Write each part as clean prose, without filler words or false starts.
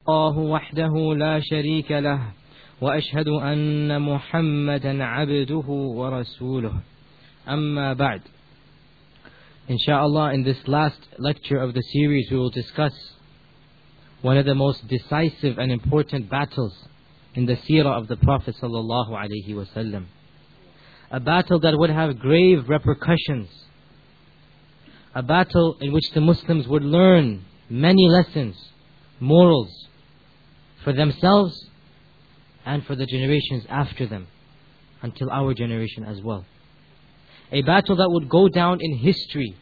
الله وحده لا شريك له وأشهد أن محمدا عبده ورسوله أما بعد. Inshallah, in this last lecture of the series we will discuss one of the most decisive and important battles in the seerah of the Prophet sallallahu alaihi wasallam. A battle that would have grave repercussions. A battle in which the Muslims would learn many lessons, morals, for themselves and for the generations after them, until our generation as well. A battle that would go down in history,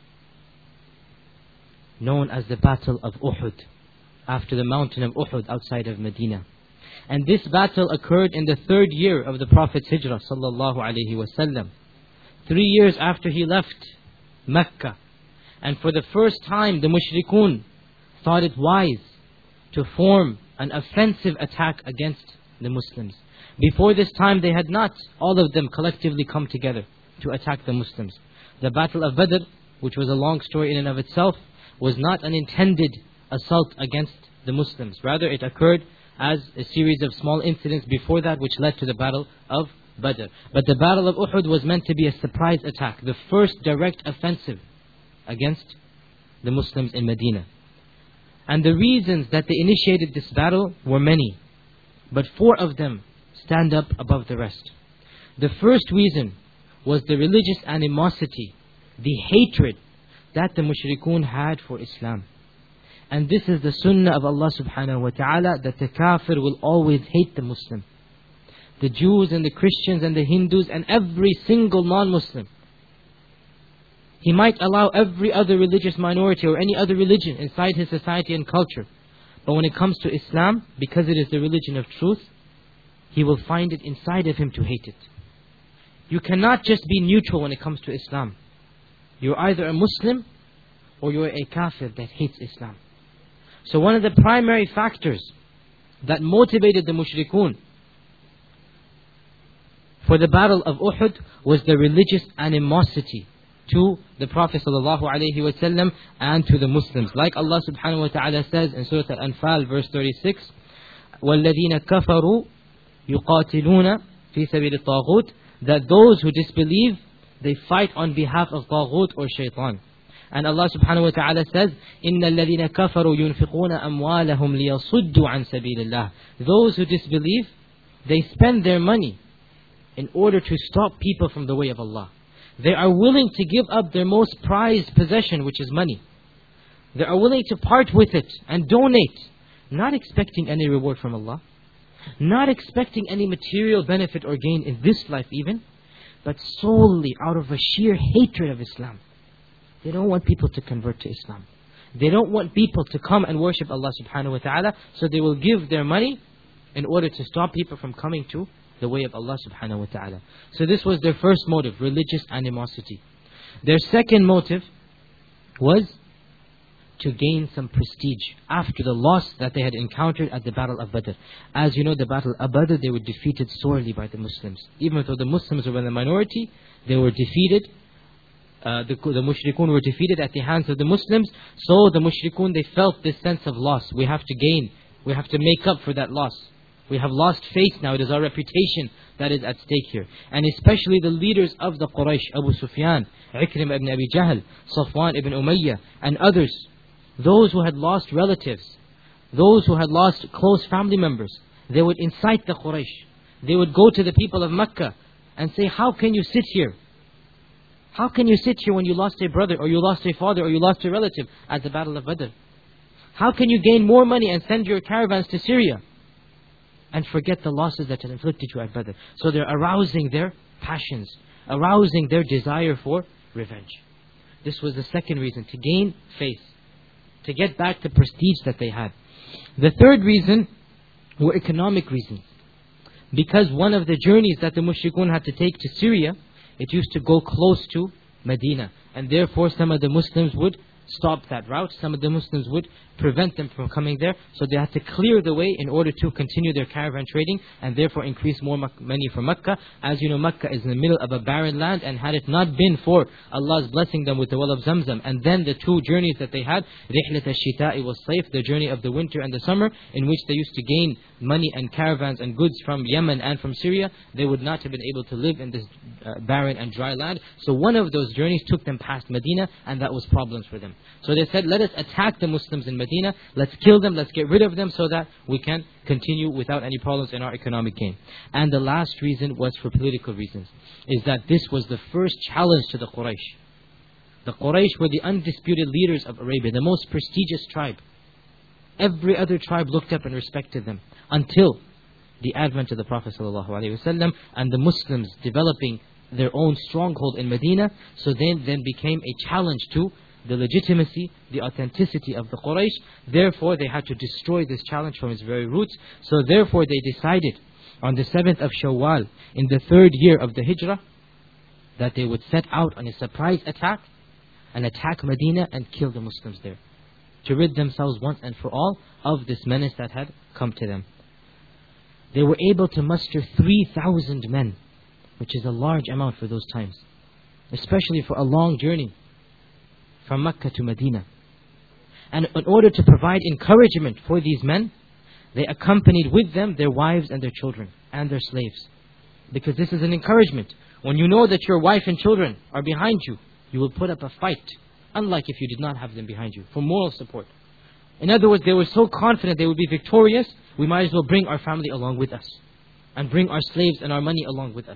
known as the Battle of Uhud, after the mountain of Uhud outside of Medina. And this battle occurred in the 3rd year of the Prophet's Hijrah sallallahu alaihi wasallam, 3 years after he left Mecca. And for the first time the mushrikun thought it wise to form an offensive attack against the Muslims. Before this time they had not, all of them collectively, come together to attack the Muslims. The Battle of Badr, which was a long story in and of itself, was not an intended assault against the Muslims. Rather, it occurred as a series of small incidents before that which led to the Battle of Badr. But the Battle of Uhud was meant to be a surprise attack, the first direct offensive against the Muslims in Medina. And the reasons that they initiated this battle were many, but 4 of them stand up above the rest. The first reason was the religious animosity, the hatred that the mushrikun had for Islam. And this is the sunnah of Allah subhanahu wa ta'ala, that the kafir will always hate the Muslim. The Jews and the Christians and the Hindus and every single non-Muslim. He might allow every other religious minority or any other religion inside his society and culture. But when it comes to Islam, because it is the religion of truth, he will find it inside of him to hate it. You cannot just be neutral when it comes to Islam. You're either a Muslim or you're a kafir that hates Islam. So one of the primary factors that motivated the mushrikun for the Battle of Uhud was the religious animosity to the Prophet ﷺ and to the Muslims. Like Allah subhanahu wa ta'ala says in Surah Al-Anfal verse 36, وَالَّذِينَ كَفَرُوا يُقَاتِلُونَ فِي سَبِيلِ الطَّاغُوتِ, that those who disbelieve, they fight on behalf of Taghut or Shaitan. And Allah subhanahu wa ta'ala says, إِنَّ الَّذِينَ كَفَرُوا يُنْفِقُونَ أَمْوَالَهُمْ لِيَصُدُّوا عَنْ سَبِيلِ اللَّهِ. Those who disbelieve, they spend their money in order to stop people from the way of Allah. They are willing to give up their most prized possession, which is money. They are willing to part with it and donate, not expecting any reward from Allah, not expecting any material benefit or gain in this life even, but solely out of a sheer hatred of Islam. They don't want people to convert to Islam. They don't want people to come and worship Allah subhanahu wa ta'ala, so they will give their money in order to stop people from coming to the way of Allah subhanahu wa ta'ala. So this was their first motive, religious animosity. Their second motive was to gain some prestige after the loss that they had encountered at the Battle of Badr. As you know, the Battle of Badr, they were defeated sorely by the Muslims. Even though the Muslims were in the minority, they were defeated. The mushrikun were defeated at the hands of the Muslims. So the mushrikun, they felt this sense of loss. We have to gain, we have to make up for that loss. We have lost face now. It is our reputation that is at stake here. And especially the leaders of the Quraysh, Abu Sufyan, Ikrimah ibn Abi Jahl, Safwan ibn Umayyah, and others. Those who had lost relatives, those who had lost close family members, they would incite the Quraysh. They would go to the people of Mecca and say, how can you sit here? How can you sit here when you lost a brother, or you lost a father, or you lost a relative at the Battle of Badr? How can you gain more money and send your caravans to Syria and forget the losses that had inflicted you at Badr? So they're arousing their passions, arousing their desire for revenge. This was the second reason, to gain faith, to get back the prestige that they had. The third reason were economic reasons. Because one of the journeys that the mushrikun had to take to Syria, it used to go close to Medina. And therefore some of the Muslims would stop that route. Some of the Muslims would prevent them from coming there. So they had to clear the way in order to continue their caravan trading and therefore increase more money for Mecca. As you know, Mecca is in the middle of a barren land, and had it not been for Allah's blessing them with the well of Zamzam, and then the two journeys that they had, Rihlat al-Shita'i wal-Sayf, the journey of the winter and the summer, in which they used to gain money and caravans and goods from Yemen and from Syria, they would not have been able to live in this barren and dry land. So one of those journeys took them past Medina, and that was problems for them. So they said, let us attack the Muslims in Medina, let's kill them, let's get rid of them so that we can continue without any problems in our economic gain. And the last reason was for political reasons, is that this was the first challenge to the Quraysh. The Quraysh were the undisputed leaders of Arabia, the most prestigious tribe. Every other tribe looked up and respected them until the advent of the Prophet ﷺ and the Muslims developing their own stronghold in Medina. So then became a challenge to the legitimacy, the authenticity of the Quraysh. Therefore they had to destroy this challenge from its very roots. So therefore they decided on the 7th of Shawwal in the 3rd year of the Hijrah that they would set out on a surprise attack and attack Medina and kill the Muslims there, to rid themselves once and for all of this menace that had come to them. They were able to muster 3,000 men, which is a large amount for those times, especially for a long journey from Mecca to Medina. And in order to provide encouragement for these men, they accompanied with them their wives and their children and their slaves. Because this is an encouragement. When you know that your wife and children are behind you, you will put up a fight, unlike if you did not have them behind you, for moral support. In other words, they were so confident they would be victorious, we might as well bring our family along with us, and bring our slaves and our money along with us.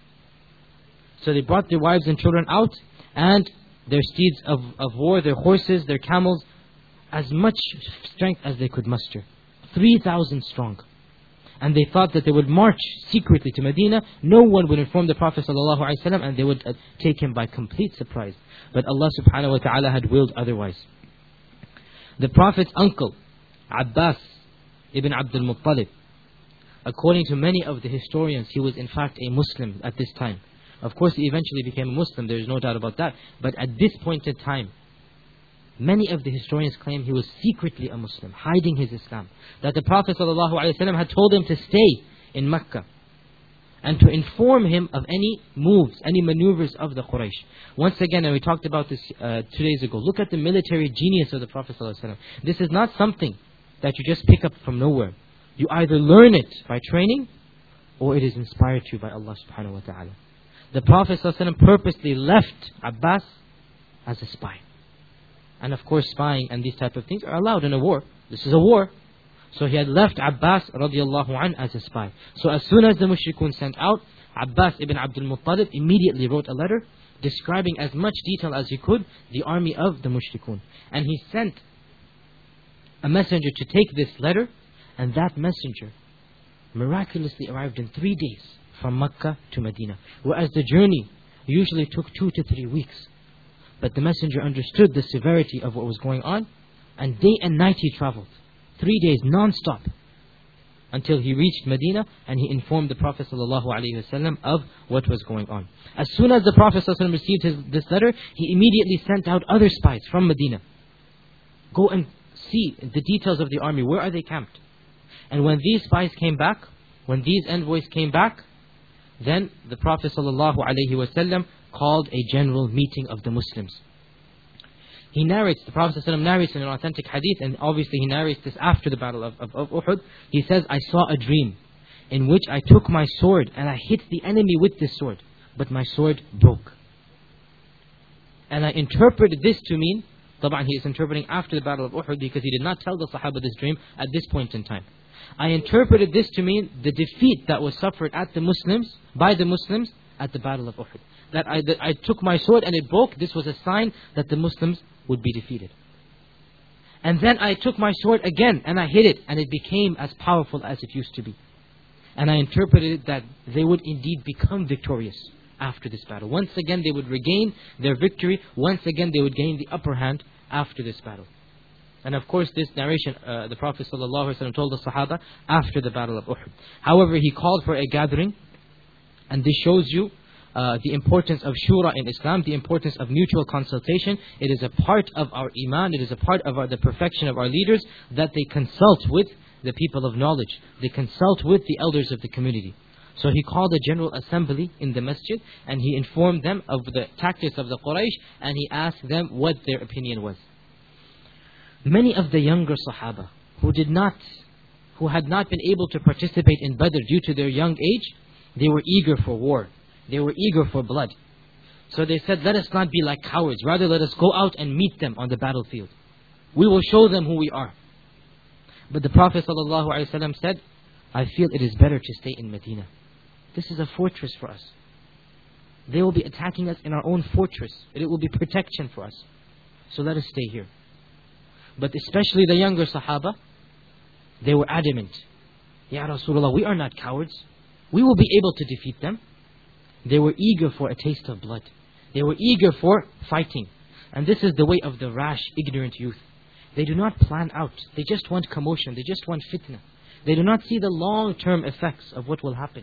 So they brought their wives and children out, and their steeds of war, their horses, their camels, as much strength as they could muster. 3,000 strong. And they thought that they would march secretly to Medina. No one would inform the Prophet ﷺ, and they would take him by complete surprise. But Allah subhanahu wa ta'ala had willed otherwise. The Prophet's uncle, Abbas ibn Abdul Muttalib, according to many of the historians, he was in fact a Muslim at this time. Of course he eventually became a Muslim, there is no doubt about that. But at this point in time, many of the historians claim he was secretly a Muslim, hiding his Islam. That the Prophet ﷺ had told him to stay in Mecca and to inform him of any moves, any maneuvers of the Quraysh. Once again, and we talked about this 2 days ago, look at the military genius of the Prophet ﷺ. This is not something that you just pick up from nowhere. You either learn it by training, or it is inspired to you by Allah subhanahu wa ta'ala. The Prophet ﷺ purposely left Abbas as a spy. And of course spying and these type of things are allowed in a war. This is a war. So he had left Abbas radiallahu anh as a spy. So as soon as the mushrikun sent out, Abbas ibn Abdul Muttalib immediately wrote a letter describing as much detail as he could the army of the mushrikun. And he sent a messenger to take this letter, and that messenger miraculously arrived in 3 days from Mecca to Medina. Whereas the journey usually took 2 to 3 weeks. But the messenger understood the severity of what was going on, and day and night he traveled. 3 days non-stop, until he reached Medina, and he informed the Prophet ﷺ of what was going on. As soon as the Prophet ﷺ received this letter, he immediately sent out other spies from Medina. Go and see the details of the army. Where are they camped? And when these spies came back, when these envoys came back, then the Prophet ﷺ called a general meeting of the Muslims. He narrates, the Prophet ﷺ narrates in an authentic hadith, and obviously he narrates this after the battle of Uhud. He says, I saw a dream in which I took my sword and I hit the enemy with this sword, but my sword broke. And I interpreted this to mean, طبعا he is interpreting after the battle of Uhud, because he did not tell the Sahaba this dream at this point in time. I interpreted this to mean the defeat that was suffered at the Muslims, by the Muslims at the battle of Uhud. That I took my sword and it broke. This was a sign that the Muslims would be defeated. And then I took my sword again and I hit it, and it became as powerful as it used to be. And I interpreted it that they would indeed become victorious after this battle. Once again they would regain their victory. Once again they would gain the upper hand after this battle. And of course this narration, the Prophet ﷺ told the Sahaba after the battle of Uhud. However, he called for a gathering, and this shows you the importance of shura in Islam, the importance of mutual consultation. It is a part of our iman, it is a part of the perfection of our leaders, that they consult with the people of knowledge. They consult with the elders of the community. So he called a general assembly in the masjid, and he informed them of the tactics of the Quraysh, and he asked them what their opinion was. Many of the younger Sahaba who had not been able to participate in Badr due to their young age, they were eager for war. They were eager for blood. So they said, let us not be like cowards. Rather, let us go out and meet them on the battlefield. We will show them who we are. But the Prophet ﷺ said, I feel it is better to stay in Medina. This is a fortress for us. They will be attacking us in our own fortress. It will be protection for us. So let us stay here. But especially the younger Sahaba, they were adamant. Ya Rasulullah, we are not cowards. We will be able to defeat them. They were eager for a taste of blood. They were eager for fighting. And this is the way of the rash, ignorant youth. They do not plan out. They just want commotion. They just want fitna. They do not see the long-term effects of what will happen.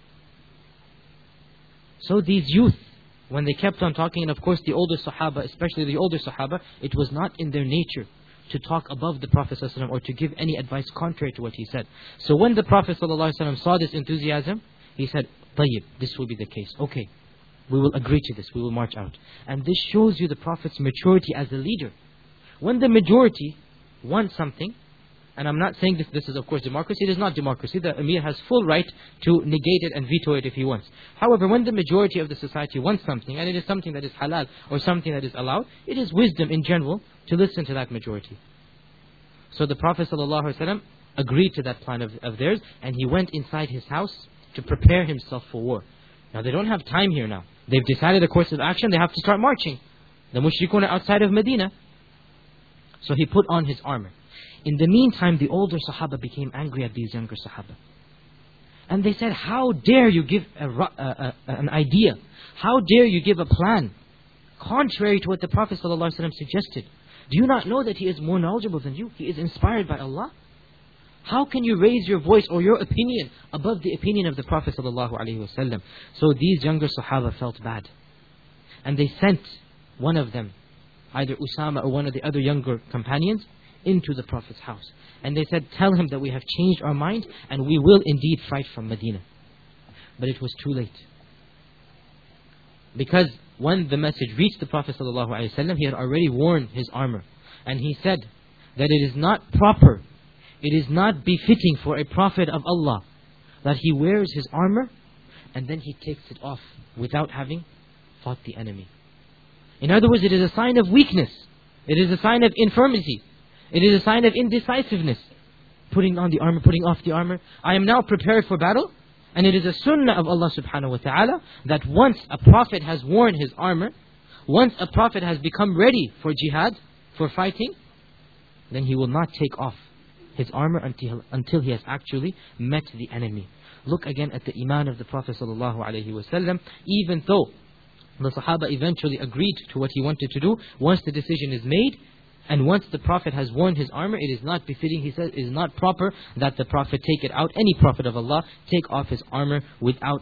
So these youth, when they kept on talking, and of course the older Sahaba, especially the older Sahaba, it was not in their nature to talk above the Prophet ﷺ or to give any advice contrary to what he said. So when the Prophet ﷺ saw this enthusiasm, he said, Tayyib, this will be the case. Okay, we will agree to this. We will march out. And this shows you the Prophet's maturity as a leader. When the majority wants something, and I'm not saying this is of course democracy, it is not democracy. The Emir has full right to negate it and veto it if he wants. However, when the majority of the society wants something, and it is something that is halal or something that is allowed, it is wisdom in general to listen to that majority. So the Prophet ﷺ agreed to that plan of theirs, and he went inside his house to prepare himself for war. Now they don't have time here now. They've decided a course of action, they have to start marching. The mushrikun are outside of Medina. So he put on his armor. In the meantime, the older Sahaba became angry at these younger Sahaba. And they said, how dare you give an idea? How dare you give a plan contrary to what the Prophet ﷺ suggested? Do you not know that he is more knowledgeable than you? He is inspired by Allah. How can you raise your voice or your opinion above the opinion of the Prophet ﷺ? So these younger Sahaba felt bad. And they sent one of them, either Usama or one of the other younger companions, into the Prophet's house. And they said, tell him that we have changed our mind and we will indeed fight from Medina. But it was too late. Because when the message reached the Prophet ﷺ, he had already worn his armor. And he said that it is not proper, it is not befitting for a Prophet of Allah that he wears his armor and then he takes it off without having fought the enemy. In other words, it is a sign of weakness. It is a sign of infirmity. It is a sign of indecisiveness. Putting on the armor, putting off the armor. I am now prepared for battle. And it is a sunnah of Allah subhanahu wa ta'ala that once a prophet has worn his armor, once a prophet has become ready for jihad, for fighting, then he will not take off his armor until he has actually met the enemy. Look again at the iman of the Prophet sallallahu alaihi wasallam. Even though the Sahaba eventually agreed to what he wanted to do, once the decision is made, and once the Prophet has worn his armor, it is not befitting, he says, it is not proper that the Prophet take it out. Any Prophet of Allah take off his armor without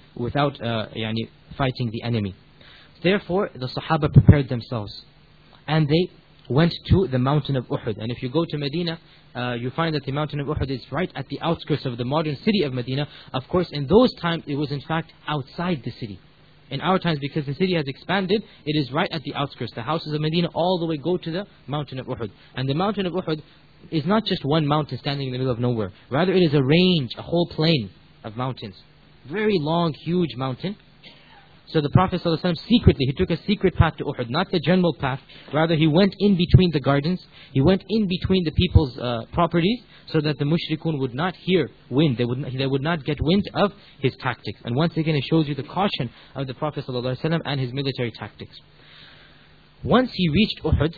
fighting the enemy. Therefore, the Sahaba prepared themselves. And they went to the mountain of Uhud. And if you go to Medina, you find that the mountain of Uhud is right at the outskirts of the modern city of Medina. Of course, in those times, it was in fact outside the city. In our times, because the city has expanded, it is right at the outskirts. The houses of Medina all the way go to the mountain of Uhud. And the mountain of Uhud is not just one mountain standing in the middle of nowhere. Rather, it is a range, a whole plain of mountains. Very long, huge mountain. So the Prophet ﷺ secretly, he took a secret path to Uhud, not the general path. Rather, he went in between the gardens. He went in between the people's properties, so that the mushrikun would not hear wind. They would not get wind of his tactics. And once again, it shows you the caution of the Prophet ﷺ and his military tactics. Once he reached Uhud,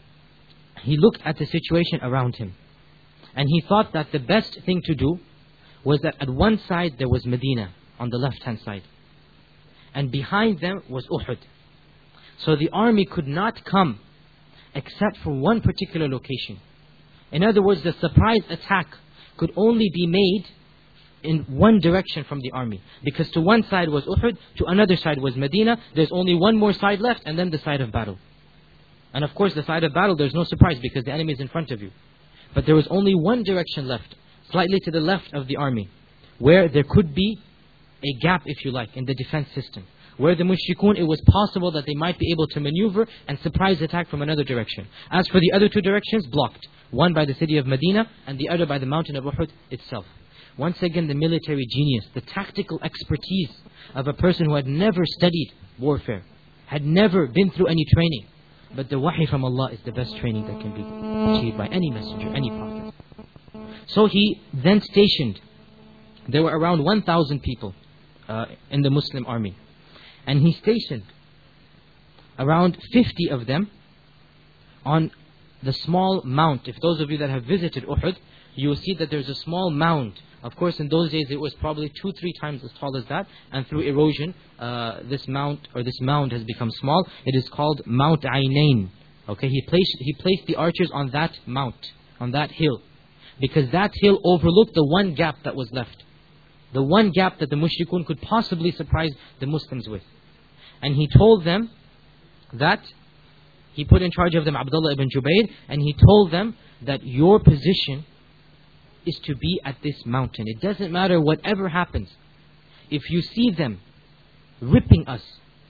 he looked at the situation around him. And he thought that the best thing to do was that at one side there was Medina, on the left-hand side. And behind them was Uhud. So the army could not come except from one particular location. In other words, the surprise attack could only be made in one direction from the army. Because to one side was Uhud, to another side was Medina. There's only one more side left, and then the side of battle. And of course, the side of battle, there's no surprise because the enemy is in front of you. But there was only one direction left, slightly to the left of the army, where there could be a gap, if you like, in the defense system. Where the mushrikun, it was possible that they might be able to maneuver and surprise attack from another direction. As for the other two directions, blocked. One by the city of Medina, and the other by the mountain of Uhud itself. Once again, the military genius, the tactical expertise of a person who had never studied warfare, had never been through any training. But the wahi from Allah is the best training that can be achieved by any messenger, any prophet. So he then stationed, there were around 1,000 people in the Muslim army. And he stationed around 50 of them on the small mount. If those of you that have visited Uhud, you will see that there's a small mound. Of course, in those days it was probably 2-3 times as tall as that, and through erosion, this mound has become small. It is called Mount Ainain. Okay, he placed the archers on that mount, on that hill, because that hill overlooked the one gap that was left, the one gap that the mushrikun could possibly surprise the Muslims with. And he told them that, he put in charge of them Abdullah ibn Jubayr, and he told them that your position is to be at this mountain. It doesn't matter whatever happens. If you see them ripping us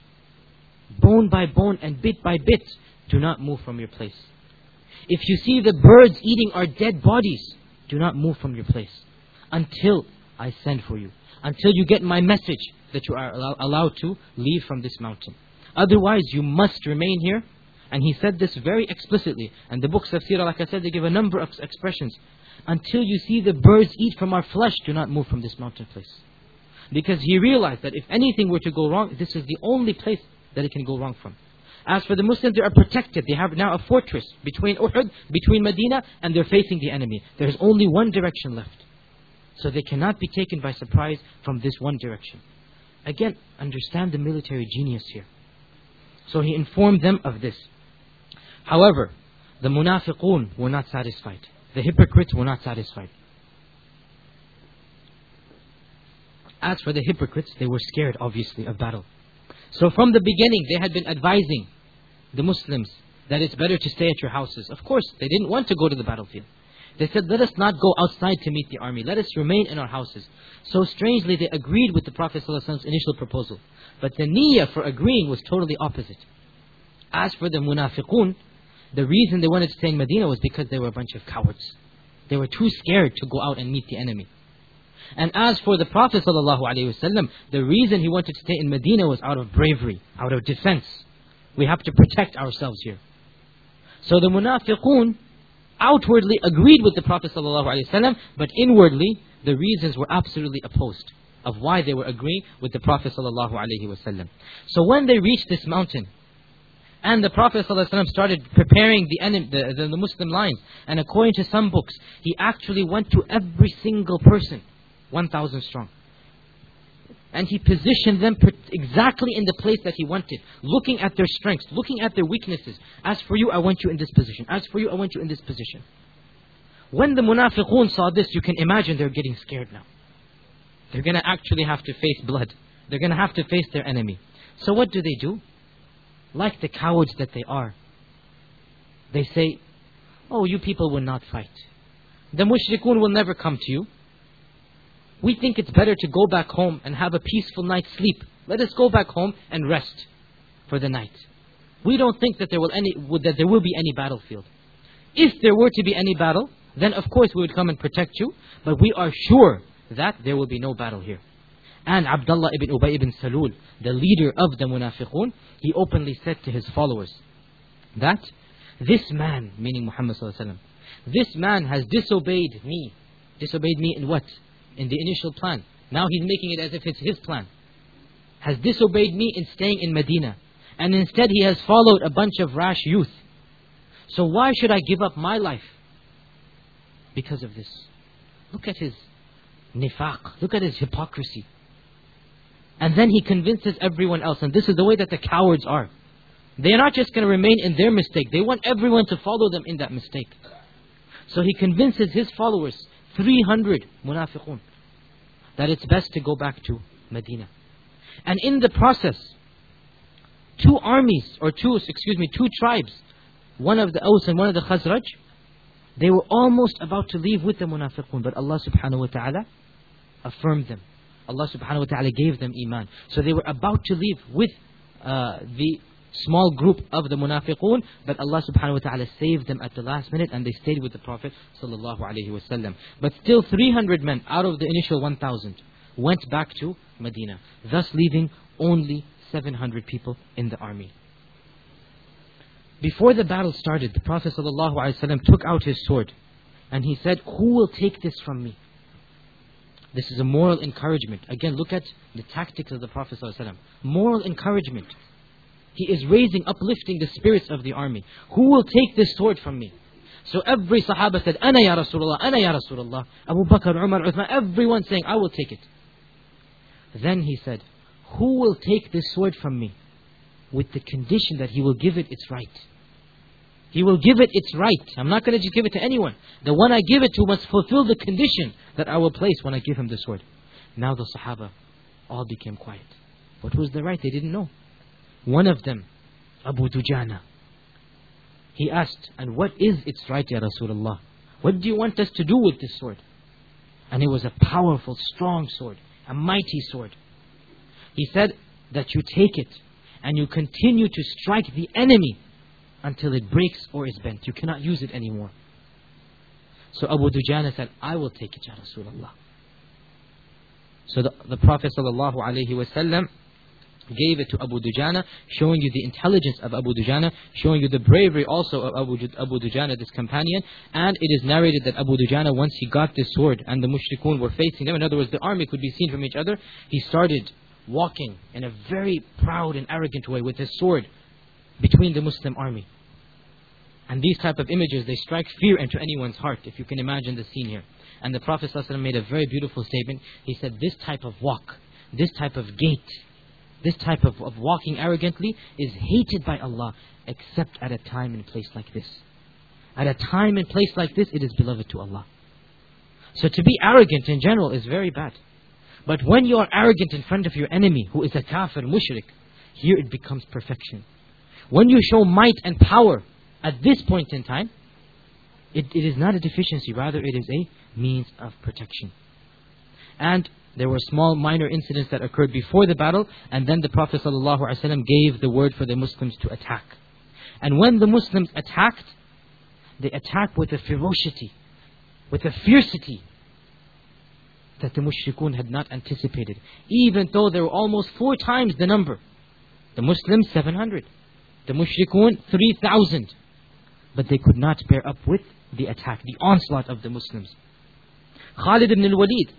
bone by bone and bit by bit, do not move from your place. If you see the birds eating our dead bodies, do not move from your place until I send for you, until you get my message that you are allowed to leave from this mountain. Otherwise, you must remain here. And he said this very explicitly. And the books of Sirah, like I said, they give a number of expressions. Until you see the birds eat from our flesh, do not move from this mountain place. Because he realized that if anything were to go wrong, this is the only place that it can go wrong from. As for the Muslims, they are protected. They have now a fortress between Uhud, between Medina, and they're facing the enemy. There's only one direction left. So they cannot be taken by surprise from this one direction. Again, understand the military genius here. So he informed them of this. However, the munafiqun were not satisfied. The hypocrites were not satisfied. As for the hypocrites, they were scared, obviously, of battle. So from the beginning, they had been advising the Muslims that it's better to stay at your houses. Of course, they didn't want to go to the battlefield. They said, let us not go outside to meet the army. Let us remain in our houses. So strangely, they agreed with the Prophet ﷺ's initial proposal. But the niyyah for agreeing was totally opposite. As for the munafiqun, the reason they wanted to stay in Medina was because they were a bunch of cowards. They were too scared to go out and meet the enemy. And as for the Prophet ﷺ, the reason he wanted to stay in Medina was out of bravery, out of defense. We have to protect ourselves here. So the munafiqun outwardly agreed with the Prophet ﷺ, but inwardly the reasons were absolutely opposed of why they were agreeing with the Prophet ﷺ. So when they reached this mountain, and the Prophet ﷺ started preparing the Muslim lines, and according to some books, he actually went to every single person, 1,000 strong. And he positioned them exactly in the place that he wanted, looking at their strengths, looking at their weaknesses. As for you, I want you in this position. As for you, I want you in this position. When the munafiqun saw this, you can imagine they're getting scared now. They're going to actually have to face blood. They're going to have to face their enemy. So what do? Like the cowards that they are, they say, oh, you people will not fight. The mushrikun will never come to you. We think it's better to go back home and have a peaceful night's sleep. Let us go back home and rest for the night. We don't think that there will be any battlefield. If there were to be any battle, then of course we would come and protect you. But we are sure that there will be no battle here. And Abdullah ibn Ubay ibn Salul, the leader of the munafiqun, he openly said to his followers that this man, meaning Muhammad sallallahu alaihi wasallam, this man has disobeyed me. Disobeyed me in what? In the initial plan. Now he's making it as if it's his plan. Has disobeyed me in staying in Medina. And instead he has followed a bunch of rash youth. So why should I give up my life because of this? Look at his nifaq. Look at his hypocrisy. And then he convinces everyone else. And this is the way that the cowards are. They are not just going to remain in their mistake. They want everyone to follow them in that mistake. So he convinces his followers, 300 munafiqun. that it's best to go back to Medina. And in the process, two tribes, one of the Aws and one of the Khazraj, they were almost about to leave with the munafiqun, but Allah subhanahu wa ta'ala affirmed them. Allah subhanahu wa ta'ala gave them iman. So they were about to leave with the small group of the munafiqun, but Allah subhanahu wa ta'ala saved them at the last minute, and they stayed with the Prophet sallallahu alaihi wasallam. But still 300 men out of the initial 1,000 went back to Medina, thus leaving only 700 people in the army. Before the battle started, the Prophet ﷺ took out his sword and he said, "Who will take this from me?" This is a moral encouragement. Again, look at the tactics of the Prophet ﷺ. Moral encouragement. He is uplifting the spirits of the army. Who will take this sword from me? So every Sahaba said, "Ana ya Rasulullah, Ana ya Rasulullah." Abu Bakr, Umar, Uthman, everyone saying, "I will take it." Then he said, "Who will take this sword from me?" With the condition that he will give it its right. He will give it its right. I'm not going to just give it to anyone. The one I give it to must fulfill the condition that I will place when I give him the sword. Now the Sahaba all became quiet. What was the right? They didn't know. One of them, Abu Dujana, he asked, "And what is its right, Ya Rasulullah? What do you want us to do with this sword?" And it was a powerful, strong sword, a mighty sword. He said that you take it and you continue to strike the enemy until it breaks or is bent. You cannot use it anymore. So Abu Dujana said, "I will take it, Ya Rasulullah." So the Prophet ﷺ gave it to Abu Dujana, showing you the intelligence of Abu Dujana, showing you the bravery also of Abu Dujana, this companion. And it is narrated that Abu Dujana, once he got this sword and the mushrikun were facing them, in other words, the army could be seen from each other, he started walking in a very proud and arrogant way with his sword between the Muslim army. And these type of images, they strike fear into anyone's heart, if you can imagine the scene here. And the Prophet ﷺ made a very beautiful statement. He said, this type of walk, this type of gait, this type of walking arrogantly is hated by Allah, except at a time and place like this. At a time and place like this, it is beloved to Allah. So to be arrogant in general is very bad. But when you are arrogant in front of your enemy, who is a kafir, mushrik, here it becomes perfection. When you show might and power at this point in time, it is not a deficiency, rather it is a means of protection. And there were small minor incidents that occurred before the battle, and then the Prophet ﷺ gave the word for the Muslims to attack. And when the Muslims attacked, they attacked with a ferocity, with a fiercity that the mushrikun had not anticipated. Even though there were almost 4 times the number. The Muslims 700, the mushrikun 3,000. But they could not bear up with the attack, the onslaught of the Muslims. Khalid ibn al-Walid.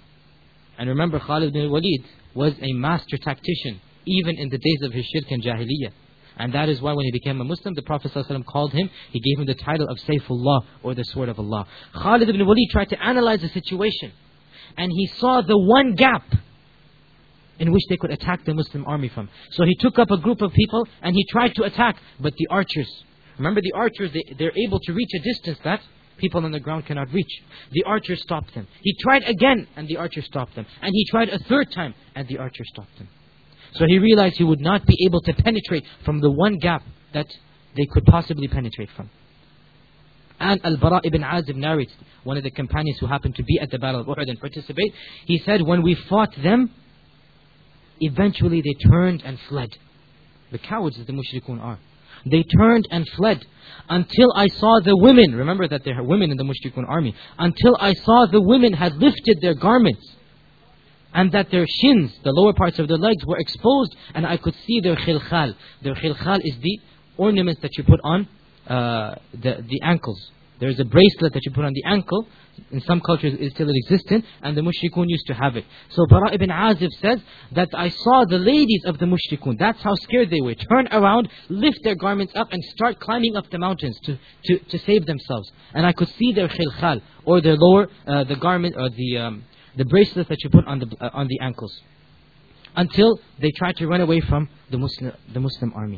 And remember, Khalid ibn al-Walid was a master tactician, even in the days of his shirk and jahiliyyah. And that is why when he became a Muslim, the Prophet ﷺ called him, he gave him the title of Sayfullah, or the sword of Allah. Khalid ibn al-Walid tried to analyze the situation. And he saw the one gap in which they could attack the Muslim army from. So he took up a group of people and he tried to attack. But the archers, remember the archers, they're able to reach a distance that people on the ground cannot reach. The archers stopped them. He tried again and the archers stopped them. And he tried a 3rd time and the archers stopped them. So he realized he would not be able to penetrate from the one gap that they could possibly penetrate from. And Al-Bara ibn Azib narrates, one of the companions who happened to be at the Battle of Uhud and participate, he said, when we fought them, eventually they turned and fled. The cowards that the mushrikun are. They turned and fled until I saw the women, remember that there are women in the mushrikun army, until I saw the women had lifted their garments and that their shins, the lower parts of their legs, were exposed, and I could see their khilkhal. Their khilkhal is the ornaments that you put on the ankles. There is a bracelet that you put on the ankle. In some cultures it still existent, and the mushrikun used to have it. So Bara ibn Azib says that I saw the ladies of the mushrikun, that's how scared they were, turn around, lift their garments up and start climbing up the mountains to save themselves. And I could see their khilkhal, or their lower, the garment, or the bracelet that you put on the ankles, until they tried to run away from the Muslim army.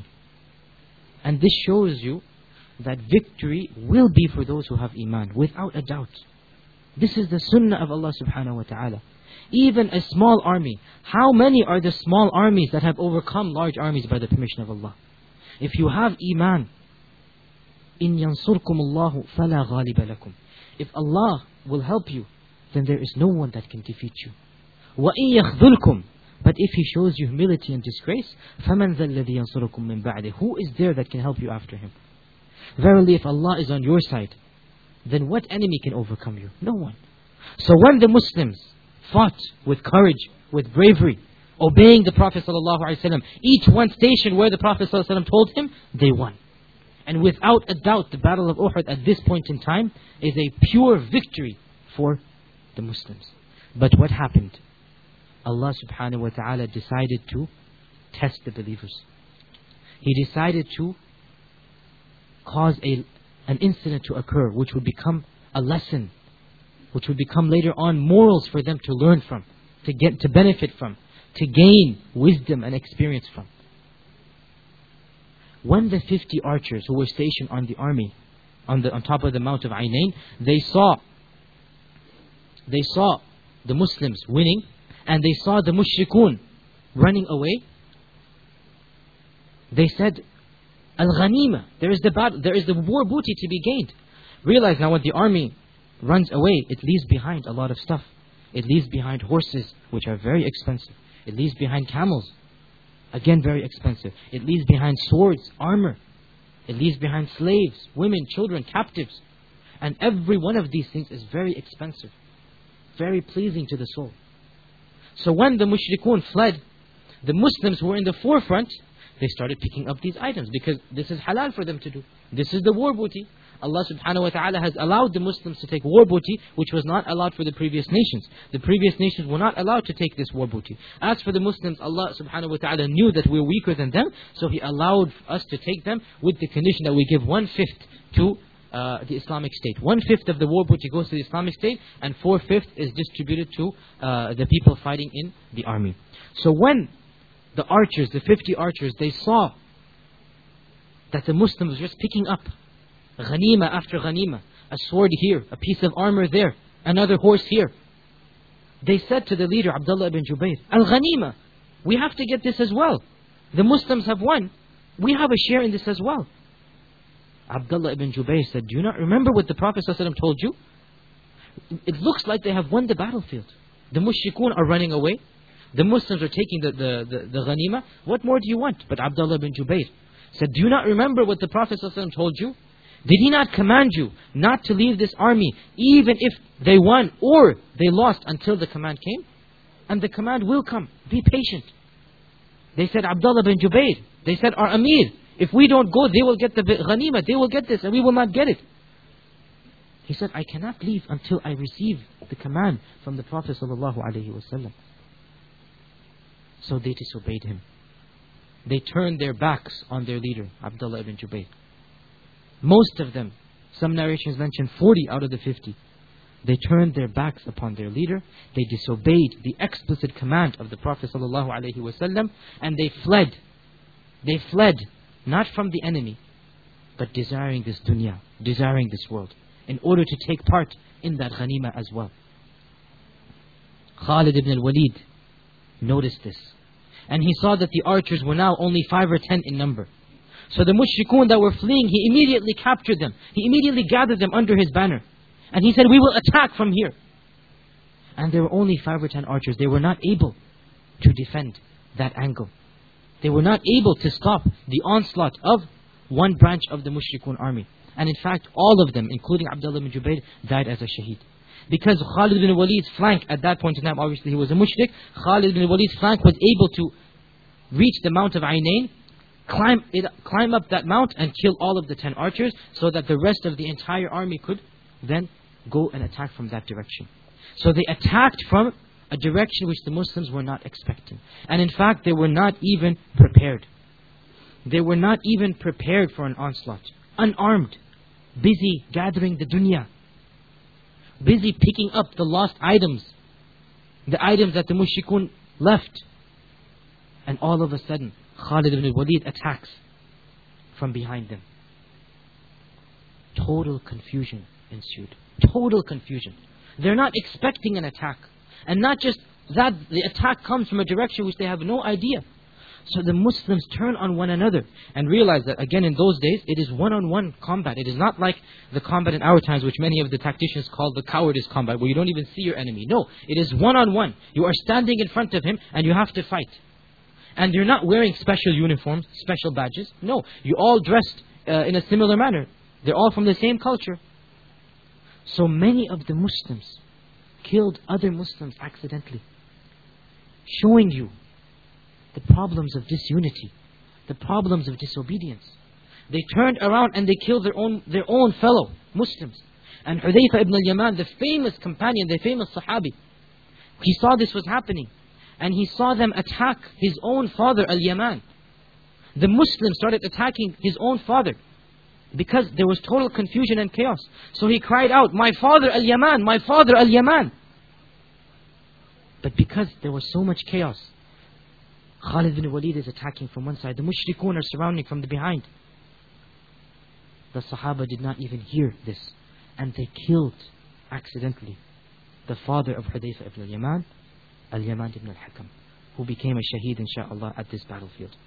And this shows you that victory will be for those who have iman, without a doubt. This is the sunnah of Allah subhanahu wa ta'ala. Even a small army. How many are the small armies that have overcome large armies by the permission of Allah? If you have iman, إِن يَنصُرْكُمُ اللَّهُ فَلَا غَالِبَ لَكُمْ. If Allah will help you, then there is no one that can defeat you. وَإِن يَخْذُلْكُمْ. But if He shows you humility and disgrace, فَمَنْ ذَا الَّذِي يَنصُرُكُمْ مِنْ بَعْدِهِ. Who is there that can help you after Him? Verily, if Allah is on your side, then what enemy can overcome you? No one. So when the Muslims fought with courage, with bravery, obeying the Prophet ﷺ, each one stationed where the Prophet ﷺ told him, they won. And without a doubt, the Battle of Uhud at this point in time is a pure victory for the Muslims. But what happened? Allah subhanahu wa ta'ala decided to test the believers. He decided to cause an incident to occur which would become a lesson, which would become later on morals for them to learn from, to benefit from, to gain wisdom and experience from. When the 50 archers who were stationed on the army, on top of the Mount of Ainain, they saw the Muslims winning, and they saw the mushrikun running away, they said, Al-Ghanima, there is the war booty to be gained. Realize now when the army runs away, it leaves behind a lot of stuff. It leaves behind horses, which are very expensive. It leaves behind camels, again very expensive. It leaves behind swords, armor. It leaves behind slaves, women, children, captives. And every one of these things is very expensive, very pleasing to the soul. So when the mushrikun fled, the Muslims who were in the forefront, they started picking up these items because this is halal for them to do. This is the war booty. Allah subhanahu wa ta'ala has allowed the Muslims to take war booty, which was not allowed for the previous nations. The previous nations were not allowed to take this war booty. As for the Muslims, Allah subhanahu wa ta'ala knew that we're weaker than them, so He allowed us to take them with the condition that we give 1/5 to the Islamic State. 1/5 of the war booty goes to the Islamic State, and 4/5 is distributed to the people fighting in the army. So when the archers, the 50 archers, they saw that the Muslims were just picking up ghanima after ghanima, a sword here, a piece of armor there, another horse here, they said to the leader Abdullah ibn Jubayr, Al-Ghanima, we have to get this as well. The Muslims have won, we have a share in this as well. Abdullah ibn Jubayr said, do you not remember what the Prophet ﷺ told you? It looks like they have won the battlefield. The mushrikun are running away, the Muslims are taking the ghanima. What more do you want? But Abdullah ibn Jubayr said, do you not remember what the Prophet ﷺ told you? Did he not command you not to leave this army even if they won or they lost until the command came? And the command will come. Be patient. They said, Abdullah bin Jubayr, they said, our Amir, if we don't go, they will get the ghanima, they will get this and we will not get it. He said, I cannot leave until I receive the command from the Prophet ﷺ. So they disobeyed him. They turned their backs on their leader, Abdullah ibn Jubayr. Most of them, some narrations mention 40 out of the 50. They turned their backs upon their leader. They disobeyed the explicit command of the Prophet ﷺ, and they fled. They fled not from the enemy, but desiring this dunya, desiring this world, in order to take part in that ghanima as well. Khalid ibn al-Walid noticed this, and he saw that the archers were now only 5 or 10 in number. So the mushrikun that were fleeing, he immediately captured them. He immediately gathered them under his banner. And he said, we will attack from here. And there were only 5 or 10 archers. They were not able to defend that angle. They were not able to stop the onslaught of one branch of the mushrikun army. And in fact, all of them, including Abdullah ibn Jubayr, died as a shaheed. Because Khalid ibn Walid's flank, at that point in time, obviously he was a mushrik, Khalid ibn Walid's flank was able to reach the Mount of Ainain, climb up that mount and kill all of the 10 archers, so that the rest of the entire army could then go and attack from that direction. So they attacked from a direction which the Muslims were not expecting. And in fact, they were not even prepared. They were not even prepared for an onslaught. Unarmed, busy gathering the dunya, busy picking up the lost items, the items that the mushrikun left. And all of a sudden, Khalid ibn Walid attacks from behind them. Total confusion ensued. Total confusion. They're not expecting an attack. And not just that, the attack comes from a direction which they have no idea. So the Muslims turn on one another and realize that, again, in those days, it is one-on-one combat. It is not like the combat in our times, which many of the tacticians call the cowardice combat, where you don't even see your enemy. No, it is one-on-one. You are standing in front of him and you have to fight. And you're not wearing special uniforms, special badges. No, you're all dressed in a similar manner. They're all from the same culture. So many of the Muslims killed other Muslims accidentally, showing you the problems of disunity, the problems of disobedience. They turned around and they killed their own fellow Muslims. And Hudayfa ibn al-Yaman, the famous companion, the famous Sahabi, he saw this was happening. And he saw them attack his own father, Al-Yaman. The Muslims started attacking his own father because there was total confusion and chaos. So he cried out, "My father Al-Yaman, my father Al-Yaman." But because there was so much chaos, Khalid bin Walid is attacking from one side. The mushrikun are surrounding from the behind. The Sahaba did not even hear this. And they killed, accidentally, the father of Hudayfa ibn al-Yaman, Al-Yaman ibn al-Hakam, who became a shaheed, inshaAllah, at this battlefield.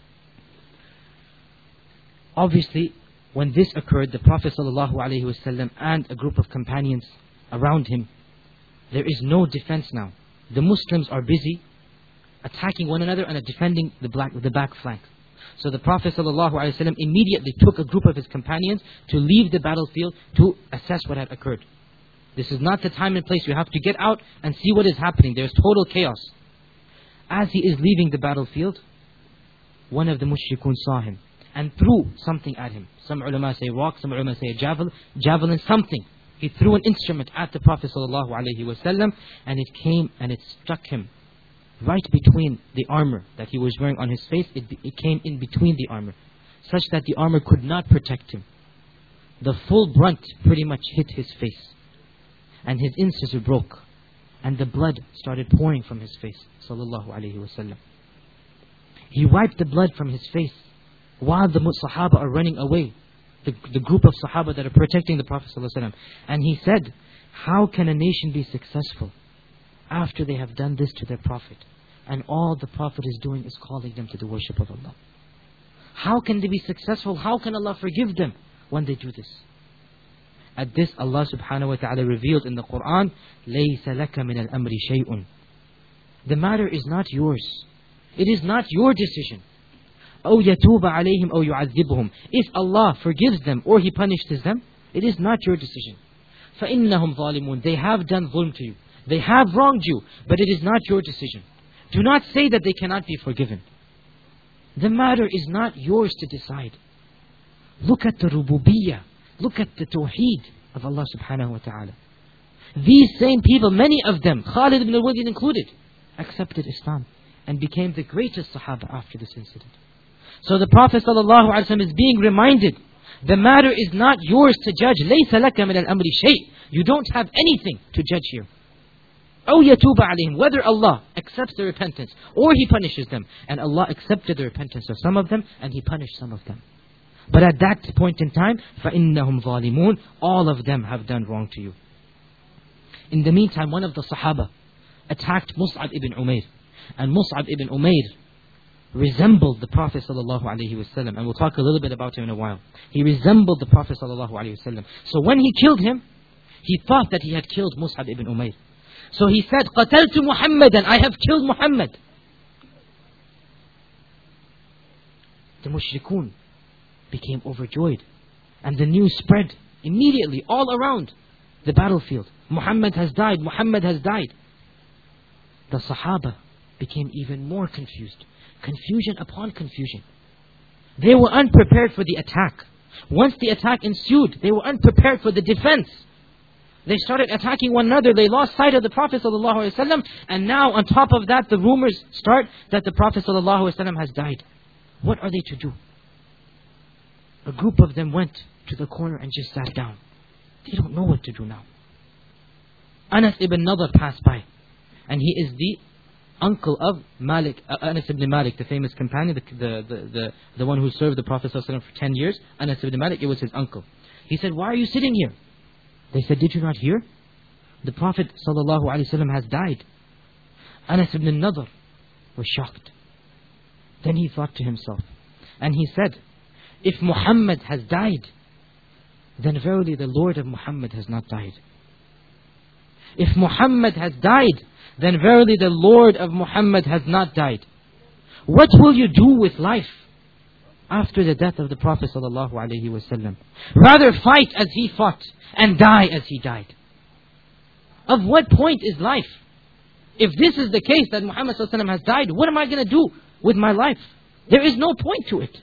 Obviously, when this occurred, the Prophet ﷺ and a group of companions around him, there is no defense now. The Muslims are busy attacking one another and defending the back flank. So the Prophet ﷺ immediately took a group of his companions to leave the battlefield to assess what had occurred. This is not the time and place. You have to get out and see what is happening. There's total chaos. As he is leaving the battlefield, one of the mushrikun saw him and threw something at him. Some ulama say rock, some ulama say javelin, something. He threw an instrument at the Prophet ﷺ, and it came and it struck him right between the armor that he was wearing on his face. It came in between the armor, such that the armor could not protect him. The full brunt pretty much hit his face, and his incisor broke, and the blood started pouring from his face. Sallallahu alaihi wasallam. He wiped the blood from his face while the Sahaba are running away, the group of Sahaba that are protecting the Prophet ﷺ. And he said, "How can a nation be successful after they have done this to their Prophet? And all the Prophet is doing is calling them to the worship of Allah. How can they be successful? How can Allah forgive them when they do this?" At this, Allah subhanahu wa ta'ala revealed in the Quran, لَيْسَ لَكَ مِنَ الْأَمْرِ شَيْءٌ. The matter is not yours. It is not your decision. أَوْ يَتُوبَ عَلَيْهِمْ أَوْ يُعَذِّبُهُم. If Allah forgives them or He punishes them, it is not your decision. فَإِنَّهُمْ ظَالِمُونَ. They have done dhulm to you. They have wronged you, but it is not your decision. Do not say that they cannot be forgiven. The matter is not yours to decide. Look at the rububiyyah. Look at the tawheed of Allah subhanahu wa ta'ala. These same people, many of them, Khalid ibn al-Walid included, accepted Islam and became the greatest Sahaba after this incident. So the Prophet ﷺ is being reminded, the matter is not yours to judge. لَيْسَ لَكَ مِنَ الْأَمْرِ شَيْءٍ. You don't have anything to judge here. أَوْ يَتُوبَ عَلَيْهِمْ. Whether Allah accepts their repentance or He punishes them. And Allah accepted the repentance of some of them and He punished some of them. But at that point in time, فَإِنَّهُمْ ظَالِمُونَ. All of them have done wrong to you. In the meantime, one of the Sahaba attacked Mus'ab ibn Umair. And Mus'ab ibn Umair resembled the Prophet ﷺ. And we'll talk a little bit about him in a while. He resembled the Prophet ﷺ. So when he killed him, he thought that he had killed Mus'ab ibn Umair. So he said, قَتَلْتُ مُحَمَّدًا. I have killed Muhammad. The mushrikun became overjoyed. And the news spread immediately all around the battlefield. Muhammad has died. Muhammad has died. The Sahaba became even more confused. Confusion upon confusion. They were unprepared for the attack. Once the attack ensued, they were unprepared for the defense. They started attacking one another. They lost sight of the Prophet ﷺ. And now on top of that, the rumors start that the Prophet ﷺ has died. What are they to do? A group of them went to the corner and just sat down. They don't know what to do now. Anas ibn Nadr passed by. And he is the uncle of Malik, Anas ibn Malik, the famous companion, the one who served the Prophet ﷺ for 10 years. Anas ibn Malik, it was his uncle. He said, "Why are you sitting here?" They said, "Did you not hear? The Prophet ﷺ has died. Anas ibn Nadr was shocked. Then he thought to himself, and he said, if Muhammad has died, then verily the Lord of Muhammad has not died. If Muhammad has died, then verily the Lord of Muhammad has not died. What will you do with life after the death of the Prophet ﷺ? Rather fight as he fought and die as he died. Of what point is life? If this is the case that Muhammad ﷺ has died, what am I going to do with my life? There is no point to it.